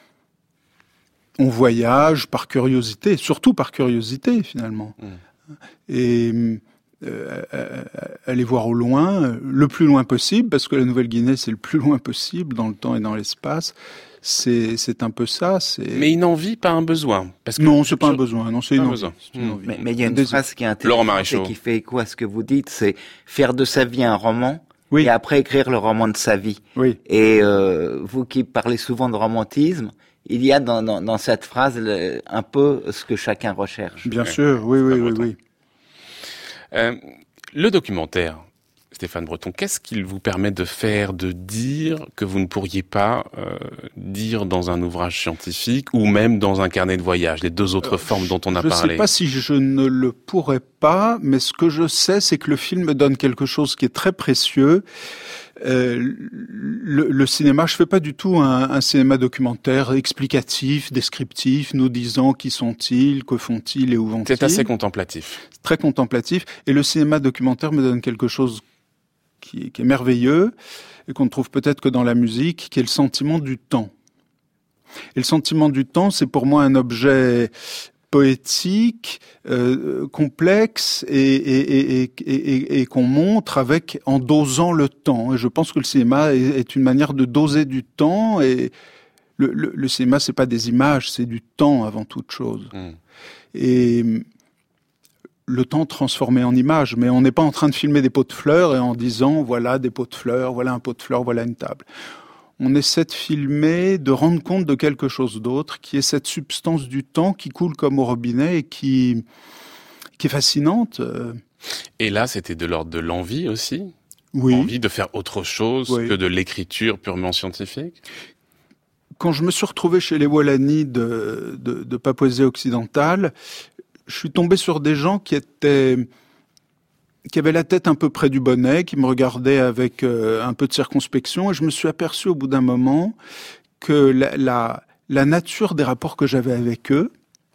voyage par curiosité, surtout par curiosité finalement. Et aller voir au loin, le plus loin possible, parce que la Nouvelle-Guinée, c'est le plus loin possible dans le temps et dans l'espace. C'est un peu ça. Mais une envie, pas un besoin. Parce que non, c'est pas un besoin. Non, c'est une envie. Mais il y a une phrase qui est intéressante et qui fait écho à ce que vous dites, c'est faire de sa vie un roman. Et après écrire le roman de sa vie. Et vous qui parlez souvent de romantisme, il y a dans cette phrase un peu ce que chacun recherche. Bien sûr, oui. Le documentaire, Stéphane Breton, qu'est-ce qu'il vous permet de faire, de dire que vous ne pourriez pas dire dans un ouvrage scientifique ou même dans un carnet de voyage, les deux autres formes dont on a parlé? Je ne sais pas si je ne le pourrais pas, mais ce que je sais, c'est que le film me donne quelque chose qui est très précieux. Le cinéma, je fais pas du tout un cinéma documentaire explicatif, descriptif, nous disant qui sont-ils, que font-ils et où vont-ils. C'est assez contemplatif. Très contemplatif. Et le cinéma documentaire me donne quelque chose qui est merveilleux et qu'on ne trouve peut-être que dans la musique, qui est le sentiment du temps. Et le sentiment du temps, c'est pour moi un objet poétique, complexe et qu'on montre en dosant le temps. Et je pense que le cinéma est une manière de doser du temps. Et le cinéma, c'est pas des images, c'est du temps avant toute chose. Et le temps transformé en image, mais on n'est pas en train de filmer des pots de fleurs et en disant voilà des pots de fleurs, voilà un pot de fleurs, voilà une table. On essaie de filmer, de rendre compte de quelque chose d'autre, qui est cette substance du temps qui coule comme au robinet et qui est fascinante. Et là, c'était de l'ordre de l'envie aussi? Oui. Envie de faire autre chose que de l'écriture purement scientifique? Quand je me suis retrouvé chez les Walani de Papouasie occidentale, je suis tombé sur des gens qui avaient la tête un peu près du bonnet, qui me regardaient avec un peu de circonspection, et je me suis aperçu au bout d'un moment que la nature des rapports que j'avais avec eux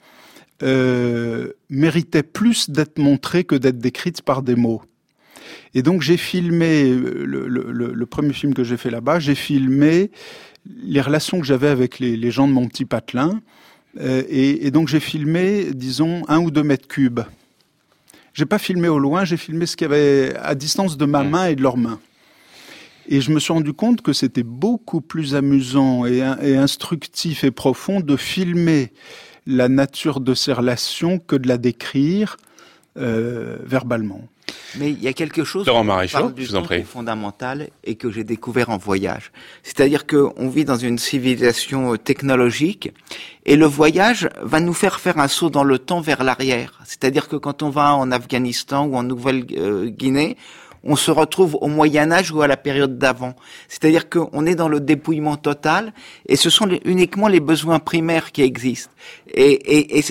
méritait plus d'être montrée que d'être décrite par des mots. Et donc j'ai filmé, le premier film que j'ai fait là-bas, j'ai filmé les relations que j'avais avec les gens de mon petit patelin, et donc j'ai filmé, disons, 1 ou 2 mètres cubes. J'ai pas filmé au loin, j'ai filmé ce qu'il y avait à distance de ma main et de leurs mains. Et je me suis rendu compte que c'était beaucoup plus amusant et instructif et profond de filmer la nature de ces relations que de la décrire verbalement. Mais il y a quelque chose Laurent Maréchal, qui est fondamental et que j'ai découvert en voyage. C'est-à-dire qu'on vit dans une civilisation technologique et le voyage va nous faire un saut dans le temps vers l'arrière. C'est-à-dire que quand on va en Afghanistan ou en Nouvelle-Guinée, on se retrouve au Moyen-Âge ou à la période d'avant. C'est-à-dire qu'on est dans le dépouillement total et ce sont uniquement les besoins primaires qui existent. Et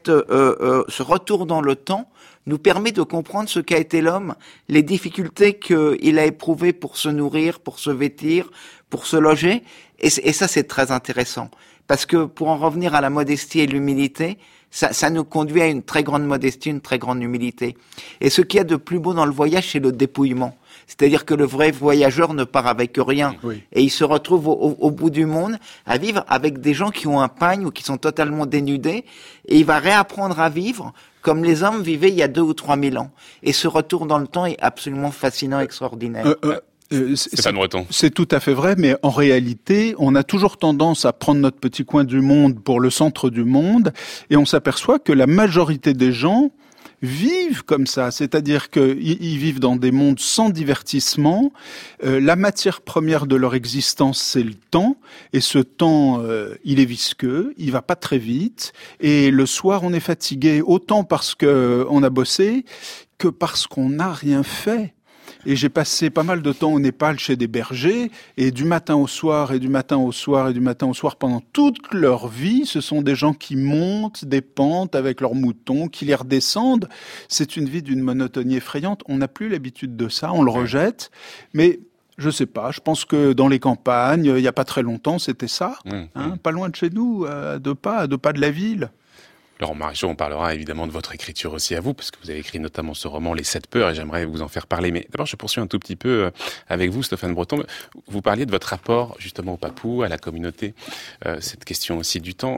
ce retour dans le temps nous permet de comprendre ce qu'a été l'homme, les difficultés qu'il a éprouvées pour se nourrir, pour se vêtir, pour se loger. Et ça, c'est très intéressant. Parce que pour en revenir à la modestie et l'humilité, ça nous conduit à une très grande modestie, une très grande humilité. Et ce qu'il y a de plus beau dans le voyage, c'est le dépouillement. C'est-à-dire que le vrai voyageur ne part avec rien. Oui. Et il se retrouve au bout du monde à vivre avec des gens qui ont un pagne ou qui sont totalement dénudés. Et il va réapprendre à vivre comme les hommes vivaient il y a 2 ou 3 000 ans. Et ce retour dans le temps est absolument fascinant, extraordinaire. C'est tout à fait vrai, mais en réalité, on a toujours tendance à prendre notre petit coin du monde pour le centre du monde, et on s'aperçoit que la majorité des gens vivent comme ça, c'est-à-dire qu'ils vivent dans des mondes sans divertissement. La matière première de leur existence, c'est le temps, et ce temps, il est visqueux, il va pas très vite, et le soir, on est fatigué autant parce que on a bossé que parce qu'on n'a rien fait. Et j'ai passé pas mal de temps au Népal chez des bergers, et du matin au soir, et du matin au soir, et du matin au soir, pendant toute leur vie, ce sont des gens qui montent des pentes avec leurs moutons, qui les redescendent. C'est une vie d'une monotonie effrayante. On n'a plus l'habitude de ça, on le rejette. Mais je sais pas, je pense que dans les campagnes, il y a pas très longtemps, c'était ça. Pas loin de chez nous, à 2 pas de la ville. Laurent Maréchal, on parlera évidemment de votre écriture aussi à vous, parce que vous avez écrit notamment ce roman Les 7 peurs, et j'aimerais vous en faire parler. Mais d'abord, je poursuis un tout petit peu avec vous, Stéphane Breton. Vous parliez de votre rapport justement aux Papous, à la communauté, cette question aussi du temps.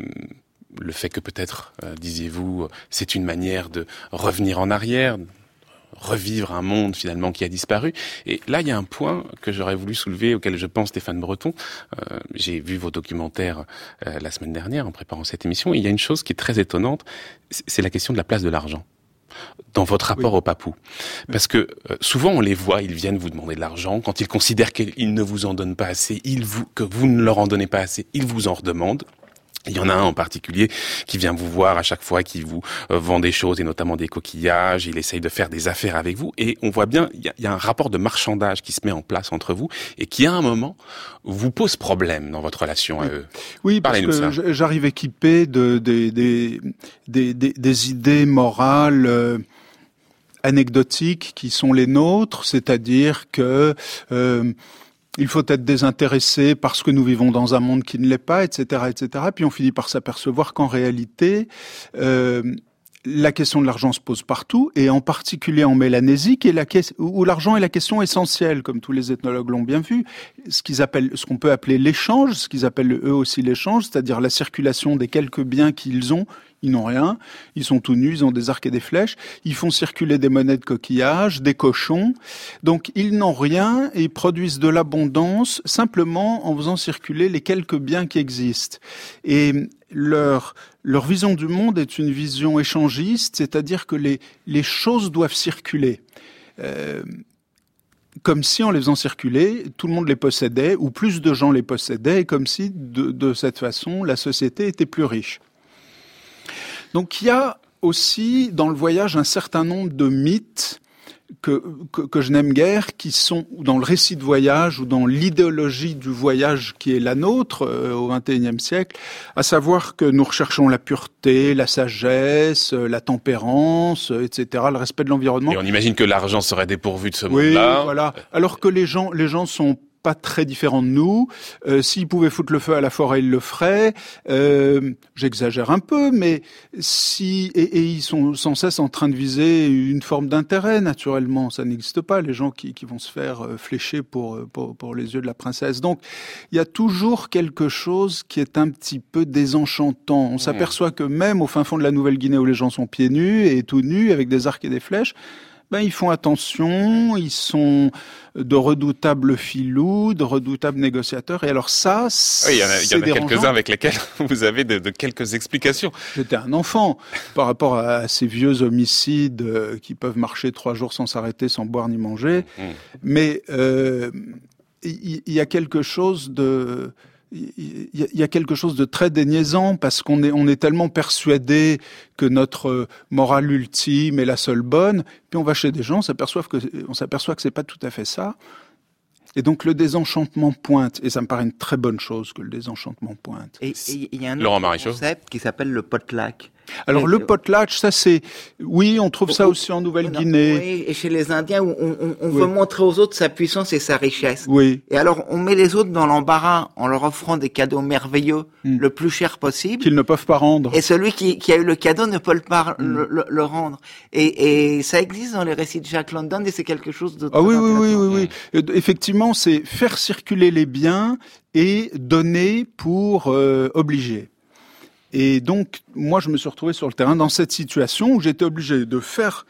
Le fait que peut-être, disiez-vous, c'est une manière de revenir en arrière, revivre un monde finalement qui a disparu. Et là, il y a un point que j'aurais voulu soulever, auquel je pense, Stéphane Breton. J'ai vu vos documentaires la semaine dernière en préparant cette émission, et il y a une chose qui est très étonnante, c'est la question de la place de l'argent dans votre rapport aux Papous. Parce que souvent on les voit, ils viennent vous demander de l'argent, quand ils considèrent qu'ils ne vous en donnent pas assez, que vous ne leur en donnez pas assez, ils vous en redemandent. Il y en a un en particulier qui vient vous voir à chaque fois, qui vous vend des choses et notamment des coquillages. Il essaye de faire des affaires avec vous et on voit bien, il y a un rapport de marchandage qui se met en place entre vous et qui à un moment vous pose problème dans votre relation à eux. Oui, parce que j'arrive équipé des idées morales anecdotiques qui sont les nôtres, c'est-à-dire que il faut être désintéressé parce que nous vivons dans un monde qui ne l'est pas, etc., etc. Puis on finit par s'apercevoir qu'en réalité, la question de l'argent se pose partout, et en particulier en Mélanésie, où l'argent est la question essentielle, comme tous les ethnologues l'ont bien vu. Ce qu'on peut appeler l'échange, ce qu'ils appellent eux aussi l'échange, c'est-à-dire la circulation des quelques biens qu'ils ont. Ils n'ont rien, ils sont tout nus, ils ont des arcs et des flèches, ils font circuler des monnaies de coquillages, des cochons. Donc ils n'ont rien et ils produisent de l'abondance simplement en faisant circuler les quelques biens qui existent. Et leur vision du monde est une vision échangiste, c'est-à-dire que les choses doivent circuler. Comme si en les faisant circuler, tout le monde les possédait, ou plus de gens les possédaient, et comme si de cette façon la société était plus riche. Donc il y a aussi dans le voyage un certain nombre de mythes que je n'aime guère, qui sont dans le récit de voyage ou dans l'idéologie du voyage qui est la nôtre au XXIe siècle, à savoir que nous recherchons la pureté, la sagesse, la tempérance, etc., le respect de l'environnement. Et on imagine que l'argent serait dépourvu de ce monde-là. Oui, voilà. Alors que les gens sont pas très différents de nous. S'ils pouvaient foutre le feu à la forêt, ils le feraient. J'exagère un peu, mais et ils sont sans cesse en train de viser une forme d'intérêt, naturellement. Ça n'existe pas, les gens qui vont se faire flécher pour les yeux de la princesse. Donc, il y a toujours quelque chose qui est un petit peu désenchantant. On s'aperçoit que même au fin fond de la Nouvelle-Guinée, où les gens sont pieds nus et tout nus, avec des arcs et des flèches, ils font attention, ils sont de redoutables filous, de redoutables négociateurs. Et alors ça, c'est dérangeant. Il y en a quelques-uns avec lesquels vous avez de quelques explications. J'étais un enfant par rapport à ces vieux homicides qui peuvent marcher 3 jours sans s'arrêter, sans boire ni manger. Mais il y a quelque chose de... Il y a quelque chose de très déniaisant parce qu'on est tellement persuadé que notre morale ultime est la seule bonne, puis on va chez des gens, on s'aperçoit que c'est pas tout à fait ça. Et donc le désenchantement pointe, et ça me paraît une très bonne chose que le désenchantement pointe. Et il y a un autre concept qui s'appelle le potlatch. Alors le potlatch, ça c'est... Oui, on trouve ça aussi en Nouvelle-Guinée. Oui, et chez les Indiens, où on veut montrer aux autres sa puissance et sa richesse. Oui. Et alors, on met les autres dans l'embarras en leur offrant des cadeaux merveilleux, le plus cher possible. Qu'ils ne peuvent pas rendre. Et celui qui a eu le cadeau ne peut pas le rendre. Et ça existe dans les récits de Jack London, et c'est quelque chose de très intéressant. Oui. Effectivement, c'est faire circuler les biens et donner pour obliger. Et donc, moi, je me suis retrouvé sur le terrain dans cette situation où j'étais obligé de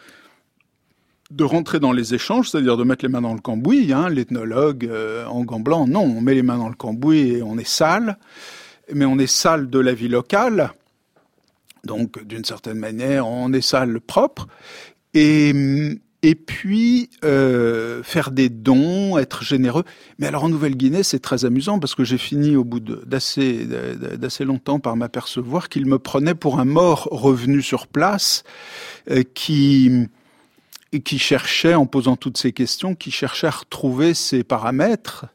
rentrer dans les échanges, c'est-à-dire de mettre les mains dans le cambouis, l'ethnologue en gants blancs. Non, on met les mains dans le cambouis et on est sale, mais on est sale de la vie locale. Donc, d'une certaine manière, on est sale propre. Et puis, faire des dons, être généreux. Mais alors, en Nouvelle-Guinée, c'est très amusant parce que j'ai fini au bout d'assez longtemps par m'apercevoir qu'il me prenait pour un mort revenu sur place qui cherchait, en posant toutes ces questions, qui cherchait à retrouver ses paramètres.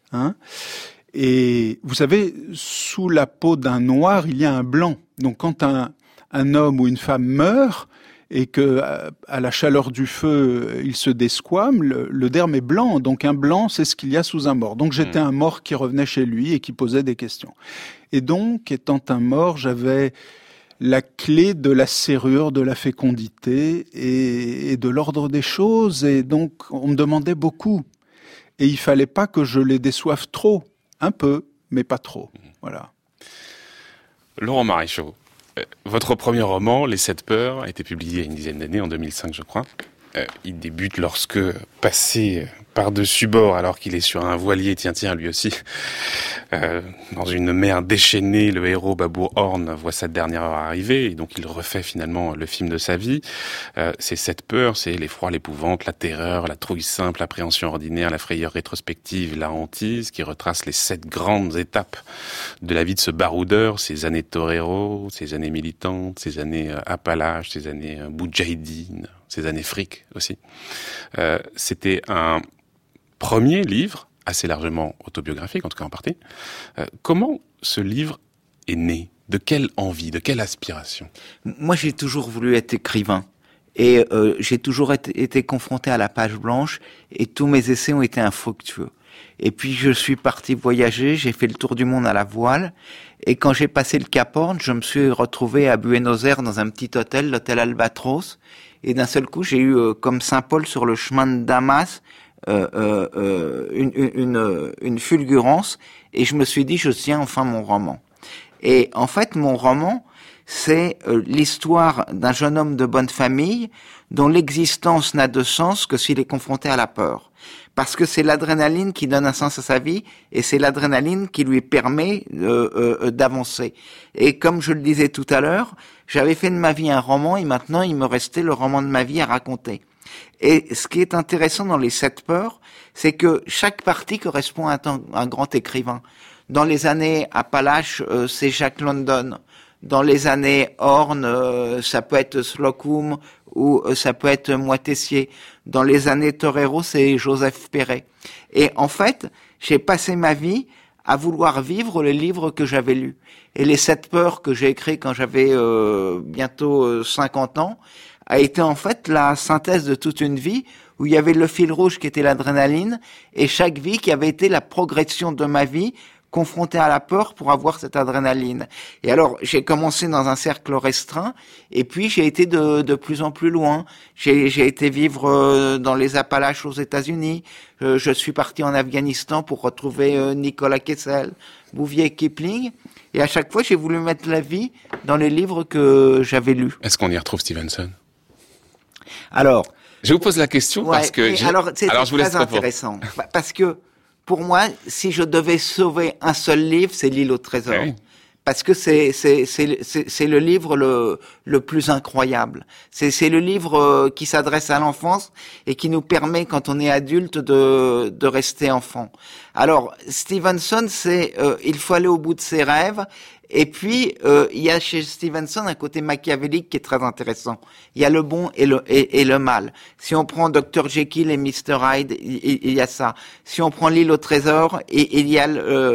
Et vous savez, sous la peau d'un noir, il y a un blanc. Donc, quand un homme ou une femme meurt, et que à la chaleur du feu, il se desquame, le derme est blanc. Donc un blanc, c'est ce qu'il y a sous un mort. Donc j'étais un mort qui revenait chez lui et qui posait des questions. Et donc, étant un mort, j'avais la clé de la serrure de la fécondité et de l'ordre des choses. Et donc, on me demandait beaucoup. Et il fallait pas que je les déçoive trop. Un peu, mais pas trop. Voilà. Laurent Maréchaux. Votre premier roman, Les 7 peurs, a été publié il y a une dizaine d'années, en 2005 je crois. il débute lorsque, passé par-dessus bord, alors qu'il est sur un voilier, tiens, lui aussi, dans une mer déchaînée, le héros Babur Horn voit sa dernière heure arriver, et donc il refait finalement le film de sa vie. C'est cette peur, c'est l'effroi, l'épouvante, la terreur, la trouille simple, l'appréhension ordinaire, la frayeur rétrospective, la hantise, qui retrace les 7 grandes étapes de la vie de ce baroudeur, ces années torero, ces années militantes, ces années Appalaches, ces années Boudjahidine, ces années fric aussi. C'était un premier livre, assez largement autobiographique, en tout cas en partie. Comment ce livre est né? De quelle envie, de quelle aspiration? Moi, j'ai toujours voulu être écrivain. Et j'ai toujours été confronté à la page blanche, et tous mes essais ont été infructueux. Et puis je suis parti voyager, j'ai fait le tour du monde à la voile, et quand j'ai passé le Cap Horn, je me suis retrouvé à Buenos Aires dans un petit hôtel, l'hôtel Albatros, et d'un seul coup j'ai eu, comme Saint-Paul sur le chemin de Damas, une fulgurance, et je me suis dit, je tiens enfin mon roman. Et en fait, mon roman, c'est l'histoire d'un jeune homme de bonne famille dont l'existence n'a de sens que s'il est confronté à la peur. Parce que c'est l'adrénaline qui donne un sens à sa vie, et c'est l'adrénaline qui lui permet d'avancer. Et comme je le disais tout à l'heure, j'avais fait de ma vie un roman, et maintenant il me restait le roman de ma vie à raconter. Et ce qui est intéressant dans les 7 peurs, c'est que chaque partie correspond à un grand écrivain. Dans les années Appalaches, c'est Jack London. Dans les années Horn, ça peut être Slocum ou ça peut être Moitessier. Dans les années Torero, c'est Joseph Perret. Et en fait, j'ai passé ma vie à vouloir vivre les livres que j'avais lus. Et les 7 peurs que j'ai écrits quand j'avais bientôt 50 ans a été en fait la synthèse de toute une vie où il y avait le fil rouge qui était l'adrénaline et chaque vie qui avait été la progression de ma vie confronté à la peur pour avoir cette adrénaline. Et alors, j'ai commencé dans un cercle restreint, et puis j'ai été de plus en plus loin. J'ai été vivre dans les Appalaches aux États-Unis. Je suis parti en Afghanistan pour retrouver Nicolas Kessel, Bouvier et Kipling. Et à chaque fois, j'ai voulu mettre la vie dans les livres que j'avais lus. Est-ce qu'on y retrouve Stevenson? Alors, je vous pose la question parce que je vous laisse très intéressant. Parce que pour moi, si je devais sauver un seul livre, c'est L'île au trésor. Oui. Parce que c'est le livre le plus incroyable. C'est le livre qui s'adresse à l'enfance et qui nous permet, quand on est adulte, de rester enfant. Alors, Stevenson, il faut aller au bout de ses rêves. Et puis, il y a chez Stevenson un côté machiavélique qui est très intéressant. Il y a le bon et le mal. Si on prend Dr. Jekyll et Mr. Hyde, il y a ça. Si on prend L'île au trésor, il y a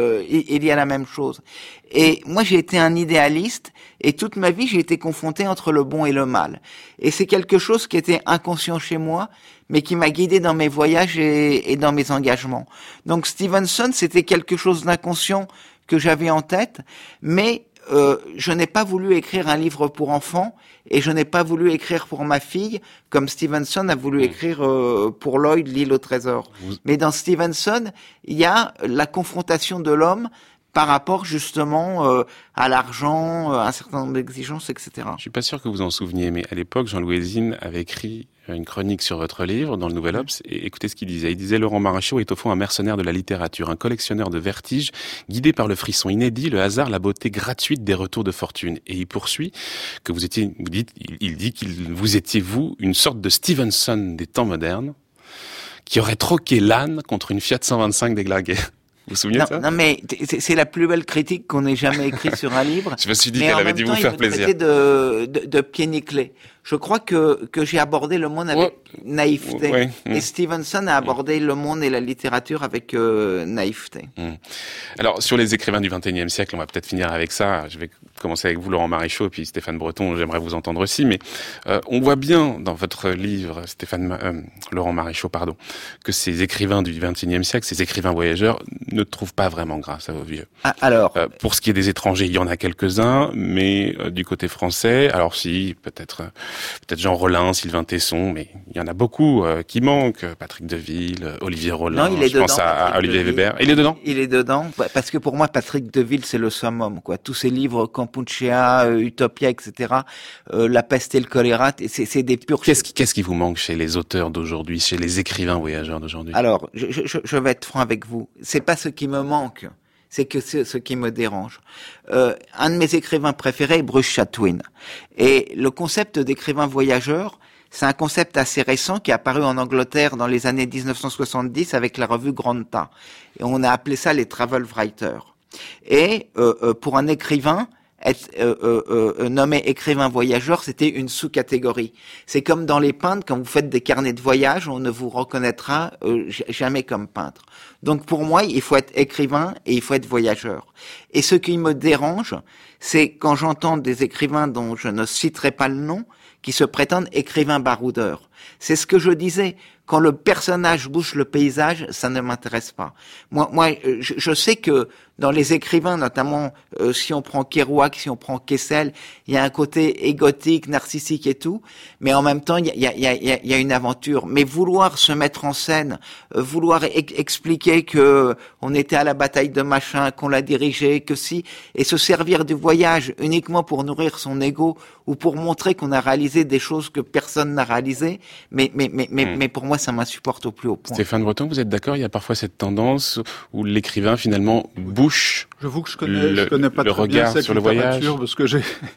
la même chose. Et moi, j'ai été un idéaliste, et toute ma vie, j'ai été confronté entre le bon et le mal. Et c'est quelque chose qui était inconscient chez moi, mais qui m'a guidé dans mes voyages et dans mes engagements. Donc Stevenson, c'était quelque chose d'inconscient que j'avais en tête, mais je n'ai pas voulu écrire un livre pour enfants, et je n'ai pas voulu écrire pour ma fille, comme Stevenson a voulu écrire pour Lloyd L'île au trésor. Mais dans Stevenson, il y a la confrontation de l'homme par rapport justement à l'argent, à un certain nombre d'exigences, etc. Je suis pas sûr que vous en souveniez, mais à l'époque, Jean-Louis Hésine avait écrit une chronique sur votre livre dans le Nouvel Obs, et écoutez ce qu'il disait. Il disait: Laurent Maréchaux est au fond un mercenaire de la littérature, un collectionneur de vertiges, guidé par le frisson inédit, le hasard, la beauté gratuite des retours de fortune. Et il poursuit que il dit qu'il vous étiez, vous, une sorte de Stevenson des temps modernes, qui aurait troqué l'âne contre une Fiat 125 déglinguée. Vous vous souvenez de ça? Non, mais c'est la plus belle critique qu'on ait jamais écrite sur un livre. Je me suis dit qu'elle avait dû vous faire plaisir. De pied nickelé. Je crois que j'ai abordé le monde avec naïveté. Et Stevenson a abordé le monde et la littérature avec naïveté. Alors, sur les écrivains du XXIe siècle, on va peut-être finir avec ça. Je vais commencer avec vous, Laurent Maréchaux, puis Stéphane Breton, j'aimerais vous entendre aussi. Mais on voit bien dans votre livre, Laurent Maréchaux, que ces écrivains du XXIe siècle, ces écrivains voyageurs, ne trouvent pas vraiment grâce à vos vieux. Alors, pour ce qui est des étrangers, il y en a quelques-uns, mais du côté français, alors si, peut-être peut-être Jean Rollin, Sylvain Tesson, mais il y en a beaucoup qui manquent. Patrick Deville, Olivier Rollin, non, je pense à Olivier Weber. Il est dedans? Il est dedans, parce que pour moi, Patrick Deville, c'est le summum, quoi. Tous ces livres, Kampuchea, Utopia, etc., La peste et le choléra, c'est des purs... Qu'est-ce qui vous manque chez les auteurs d'aujourd'hui, chez les écrivains voyageurs d'aujourd'hui? Alors, je vais être franc avec vous. C'est pas ce qui me manque, c'est que c'est ce qui me dérange. Un de mes écrivains préférés est Bruce Chatwin. Et le concept d'écrivain voyageur, c'est un concept assez récent qui est apparu en Angleterre dans les années 1970 avec la revue Granta. Et on a appelé ça les travel writers. Et pour un écrivain, être nommé écrivain voyageur, c'était une sous-catégorie. C'est comme dans les peintres, quand vous faites des carnets de voyage, on ne vous reconnaîtra jamais comme peintre. Donc pour moi, il faut être écrivain et il faut être voyageur. Et ce qui me dérange, c'est quand j'entends des écrivains dont je ne citerai pas le nom, qui se prétendent écrivains baroudeurs. C'est ce que je disais. Quand le personnage bouge le paysage, ça ne m'intéresse pas. Moi, je sais que dans les écrivains, notamment si on prend Kerouac, si on prend Kessel, il y a un côté égotique, narcissique et tout, mais en même temps, il y a une aventure. Mais vouloir se mettre en scène, vouloir expliquer que on était à la bataille de machin, qu'on l'a dirigé, que si, et se servir du voyage uniquement pour nourrir son ego ou pour montrer qu'on a réalisé des choses que personne n'a réalisées, mais pour moi, ça m'insupporte au plus haut point. Stéphane Breton, vous êtes d'accord? Il y a parfois cette tendance où l'écrivain finalement bouche. J'avoue que je connais pas le très regard bien cette sur le voyage, parce que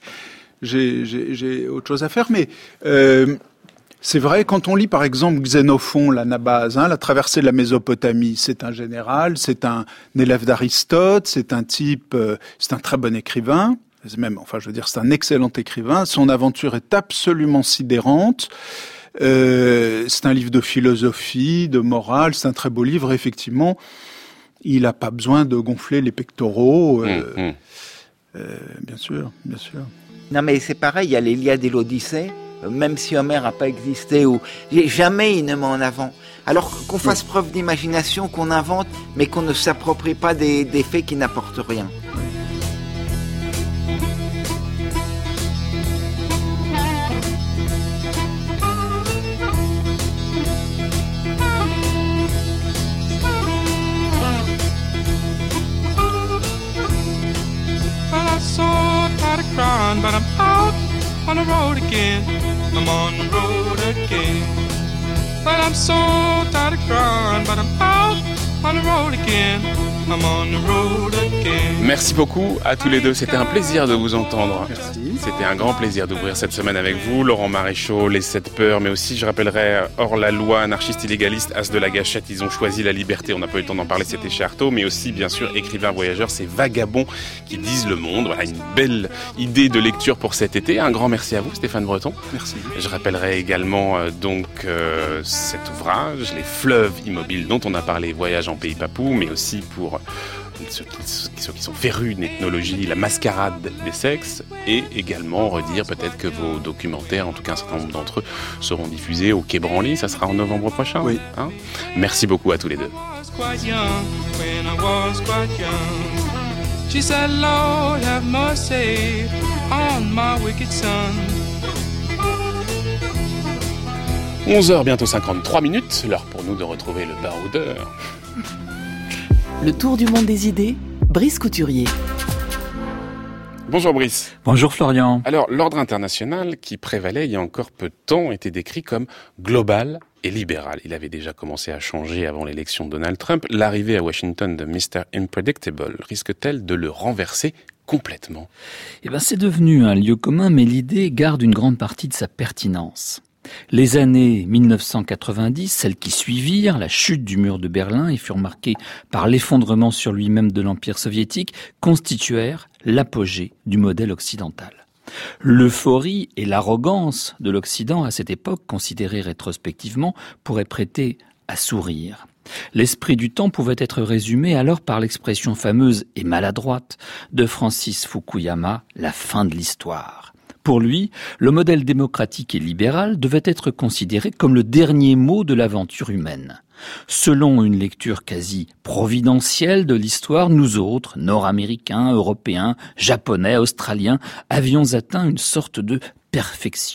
j'ai autre chose à faire. Mais c'est vrai, quand on lit par exemple Xénophon, l'Anabase, la traversée de la Mésopotamie, c'est un général, c'est un élève d'Aristote, c'est un type, c'est un très bon écrivain. Même, enfin, je veux dire, c'est un excellent écrivain. Son aventure est absolument sidérante. C'est un livre de philosophie, de morale, c'est un très beau livre, effectivement. Il n'a pas besoin de gonfler les pectoraux, bien sûr. Non mais c'est pareil, il y a l'Iliade et l'Odyssée, même si Homère n'a pas existé, ou jamais il ne met en avant. Alors qu'on fasse preuve d'imagination, qu'on invente, mais qu'on ne s'approprie pas des faits qui n'apportent rien. But I'm out on the road again. I'm on the road again. But I'm so tired of crying. But I'm out on the road again. I'm on the road again. Merci beaucoup à tous les deux. C'était un plaisir de vous entendre. Merci. C'était un grand plaisir d'ouvrir cette semaine avec vous. Laurent Maréchaux, Les Sept Peurs, mais aussi, je rappellerai, Hors la loi, Anarchiste illégaliste, As de la gâchette, Ils ont choisi la liberté. On n'a pas eu le temps d'en parler, c'était chez Artaud, mais aussi, bien sûr, Écrivains voyageurs, ces vagabonds qui disent le monde. Voilà, une belle idée de lecture pour cet été. Un grand merci à vous, Stéphane Breton. Merci. Je rappellerai également, cet ouvrage, Les fleuves immobiles dont on a parlé, Voyage en pays papou, mais aussi pour ceux qui sont férus d'ethnologie, La mascarade des sexes, et également redire peut-être que vos documentaires, en tout cas un certain nombre d'entre eux, seront diffusés au Quai Branly. Ça sera en novembre prochain. Oui. Merci beaucoup à tous les deux. She said, Lord, have mercy on my wicked son. 11h, bientôt 53 minutes, l'heure pour nous de retrouver le baroudeur. Le tour du monde des idées, Brice Couturier. Bonjour Brice. Bonjour Florian. Alors, l'ordre international qui prévalait il y a encore peu de temps était décrit comme global et libéral. Il avait déjà commencé à changer avant l'élection de Donald Trump. L'arrivée à Washington de Mr. Unpredictable risque-t-elle de le renverser complètement? C'est devenu un lieu commun, mais l'idée garde une grande partie de sa pertinence. Les années 1990, celles qui suivirent la chute du mur de Berlin et furent marquées par l'effondrement sur lui-même de l'Empire soviétique, constituèrent l'apogée du modèle occidental. L'euphorie et l'arrogance de l'Occident à cette époque, considérée rétrospectivement, pourraient prêter à sourire. L'esprit du temps pouvait être résumé alors par l'expression fameuse et maladroite de Francis Fukuyama, la fin de l'histoire. Pour lui, le modèle démocratique et libéral devait être considéré comme le dernier mot de l'aventure humaine. Selon une lecture quasi providentielle de l'histoire, nous autres, Nord-Américains, Européens, Japonais, Australiens, avions atteint une sorte de perfection.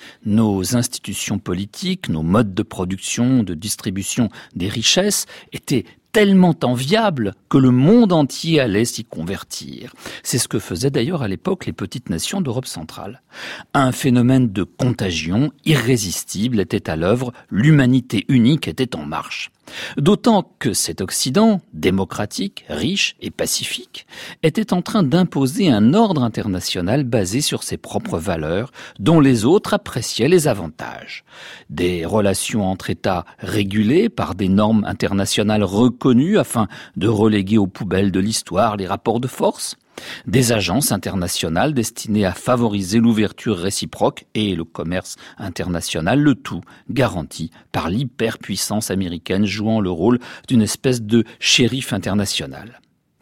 Nos institutions politiques, nos modes de production, de distribution des richesses étaient tellement enviable que le monde entier allait s'y convertir. C'est ce que faisaient d'ailleurs à l'époque les petites nations d'Europe centrale. Un phénomène de contagion irrésistible était à l'œuvre, l'humanité unique était en marche. D'autant que cet Occident, démocratique, riche et pacifique, était en train d'imposer un ordre international basé sur ses propres valeurs, dont les autres appréciaient les avantages. Des relations entre États régulées par des normes internationales reconnues afin de reléguer aux poubelles de l'histoire les rapports de force. Des agences internationales destinées à favoriser l'ouverture réciproque et le commerce international, le tout garanti par l'hyperpuissance américaine jouant le rôle d'une espèce de shérif international.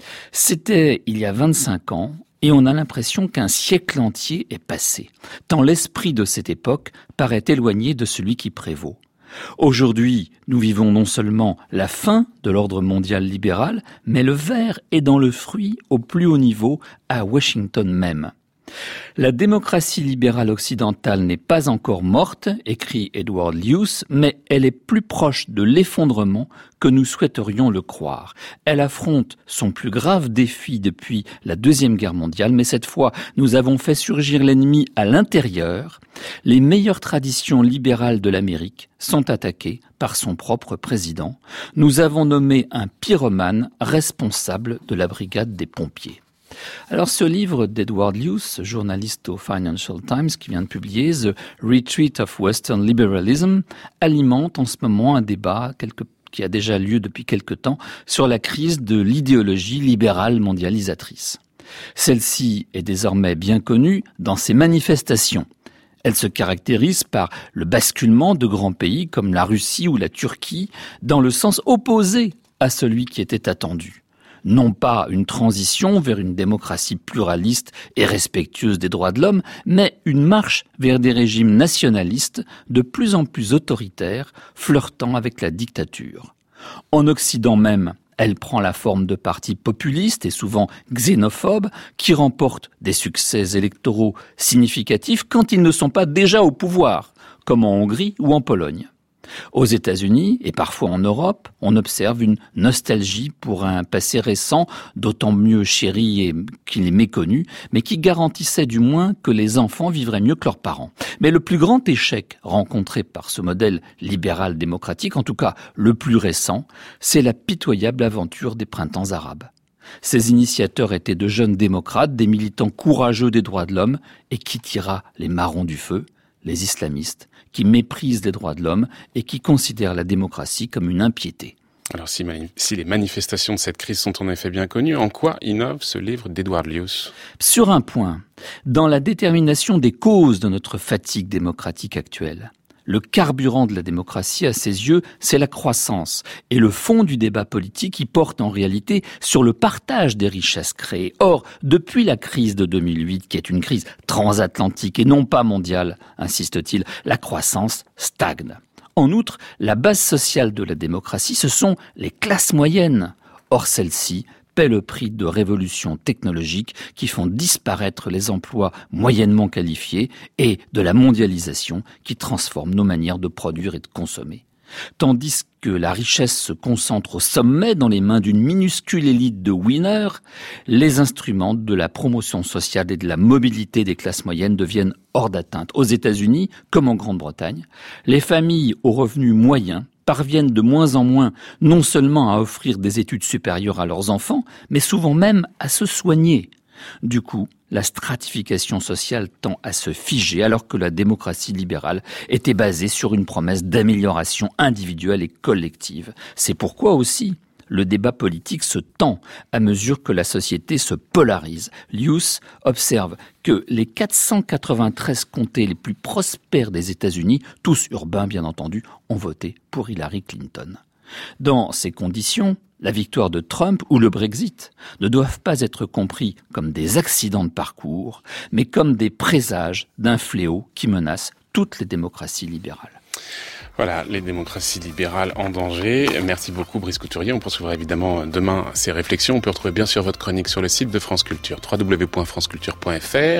C'était il y a 25 ans et on a l'impression qu'un siècle entier est passé, tant l'esprit de cette époque paraît éloigné de celui qui prévaut. Aujourd'hui, nous vivons non seulement la fin de l'ordre mondial libéral, mais le ver est dans le fruit au plus haut niveau, à Washington même. La démocratie libérale occidentale n'est pas encore morte, écrit Edward Luce, mais elle est plus proche de l'effondrement que nous souhaiterions le croire. Elle affronte son plus grave défi depuis la Deuxième Guerre mondiale, mais cette fois, nous avons fait surgir l'ennemi à l'intérieur. Les meilleures traditions libérales de l'Amérique sont attaquées par son propre président. Nous avons nommé un pyromane responsable de la brigade des pompiers. Alors ce livre d'Edward Luce, journaliste au Financial Times, qui vient de publier The Retreat of Western Liberalism, alimente en ce moment un débat qui a déjà lieu depuis quelque temps sur la crise de l'idéologie libérale mondialisatrice. Celle-ci est désormais bien connue dans ses manifestations. Elle se caractérise par le basculement de grands pays comme la Russie ou la Turquie dans le sens opposé à celui qui était attendu. Non pas une transition vers une démocratie pluraliste et respectueuse des droits de l'homme, mais une marche vers des régimes nationalistes de plus en plus autoritaires, flirtant avec la dictature. En Occident même, elle prend la forme de partis populistes et souvent xénophobes qui remportent des succès électoraux significatifs quand ils ne sont pas déjà au pouvoir, comme en Hongrie ou en Pologne. Aux États-Unis et parfois en Europe, on observe une nostalgie pour un passé récent, d'autant mieux chéri et qu'il est méconnu, mais qui garantissait du moins que les enfants vivraient mieux que leurs parents. Mais le plus grand échec rencontré par ce modèle libéral démocratique, en tout cas le plus récent, c'est la pitoyable aventure des printemps arabes. Ses initiateurs étaient de jeunes démocrates, des militants courageux des droits de l'homme, et qui tira les marrons du feu, les islamistes, qui méprisent les droits de l'homme et qui considèrent la démocratie comme une impiété. Alors si les manifestations de cette crise sont en effet bien connues, en quoi innove ce livre d'Edward Luce ? Sur un point, dans la détermination des causes de notre fatigue démocratique actuelle. Le carburant de la démocratie, à ses yeux, c'est la croissance. Et le fond du débat politique y porte en réalité sur le partage des richesses créées. Or, depuis la crise de 2008, qui est une crise transatlantique et non pas mondiale, insiste-t-il, la croissance stagne. En outre, la base sociale de la démocratie, ce sont les classes moyennes. Or, celles-ci paient le prix de révolutions technologiques qui font disparaître les emplois moyennement qualifiés et de la mondialisation qui transforme nos manières de produire et de consommer. Tandis que la richesse se concentre au sommet dans les mains d'une minuscule élite de winners, les instruments de la promotion sociale et de la mobilité des classes moyennes deviennent hors d'atteinte. Aux États-Unis, comme en Grande-Bretagne, les familles aux revenus moyens parviennent de moins en moins non seulement à offrir des études supérieures à leurs enfants, mais souvent même à se soigner. Du coup, la stratification sociale tend à se figer alors que la démocratie libérale était basée sur une promesse d'amélioration individuelle et collective. C'est pourquoi aussi le débat politique se tend à mesure que la société se polarise. Luce observe que les 493 comtés les plus prospères des États-Unis, tous urbains bien entendu, ont voté pour Hillary Clinton. Dans ces conditions, la victoire de Trump ou le Brexit ne doivent pas être compris comme des accidents de parcours, mais comme des présages d'un fléau qui menace toutes les démocraties libérales. Voilà, les démocraties libérales en danger. Merci beaucoup Brice Couturier. On poursuivra évidemment demain ces réflexions. On peut retrouver bien sûr votre chronique sur le site de France Culture, www.franceculture.fr.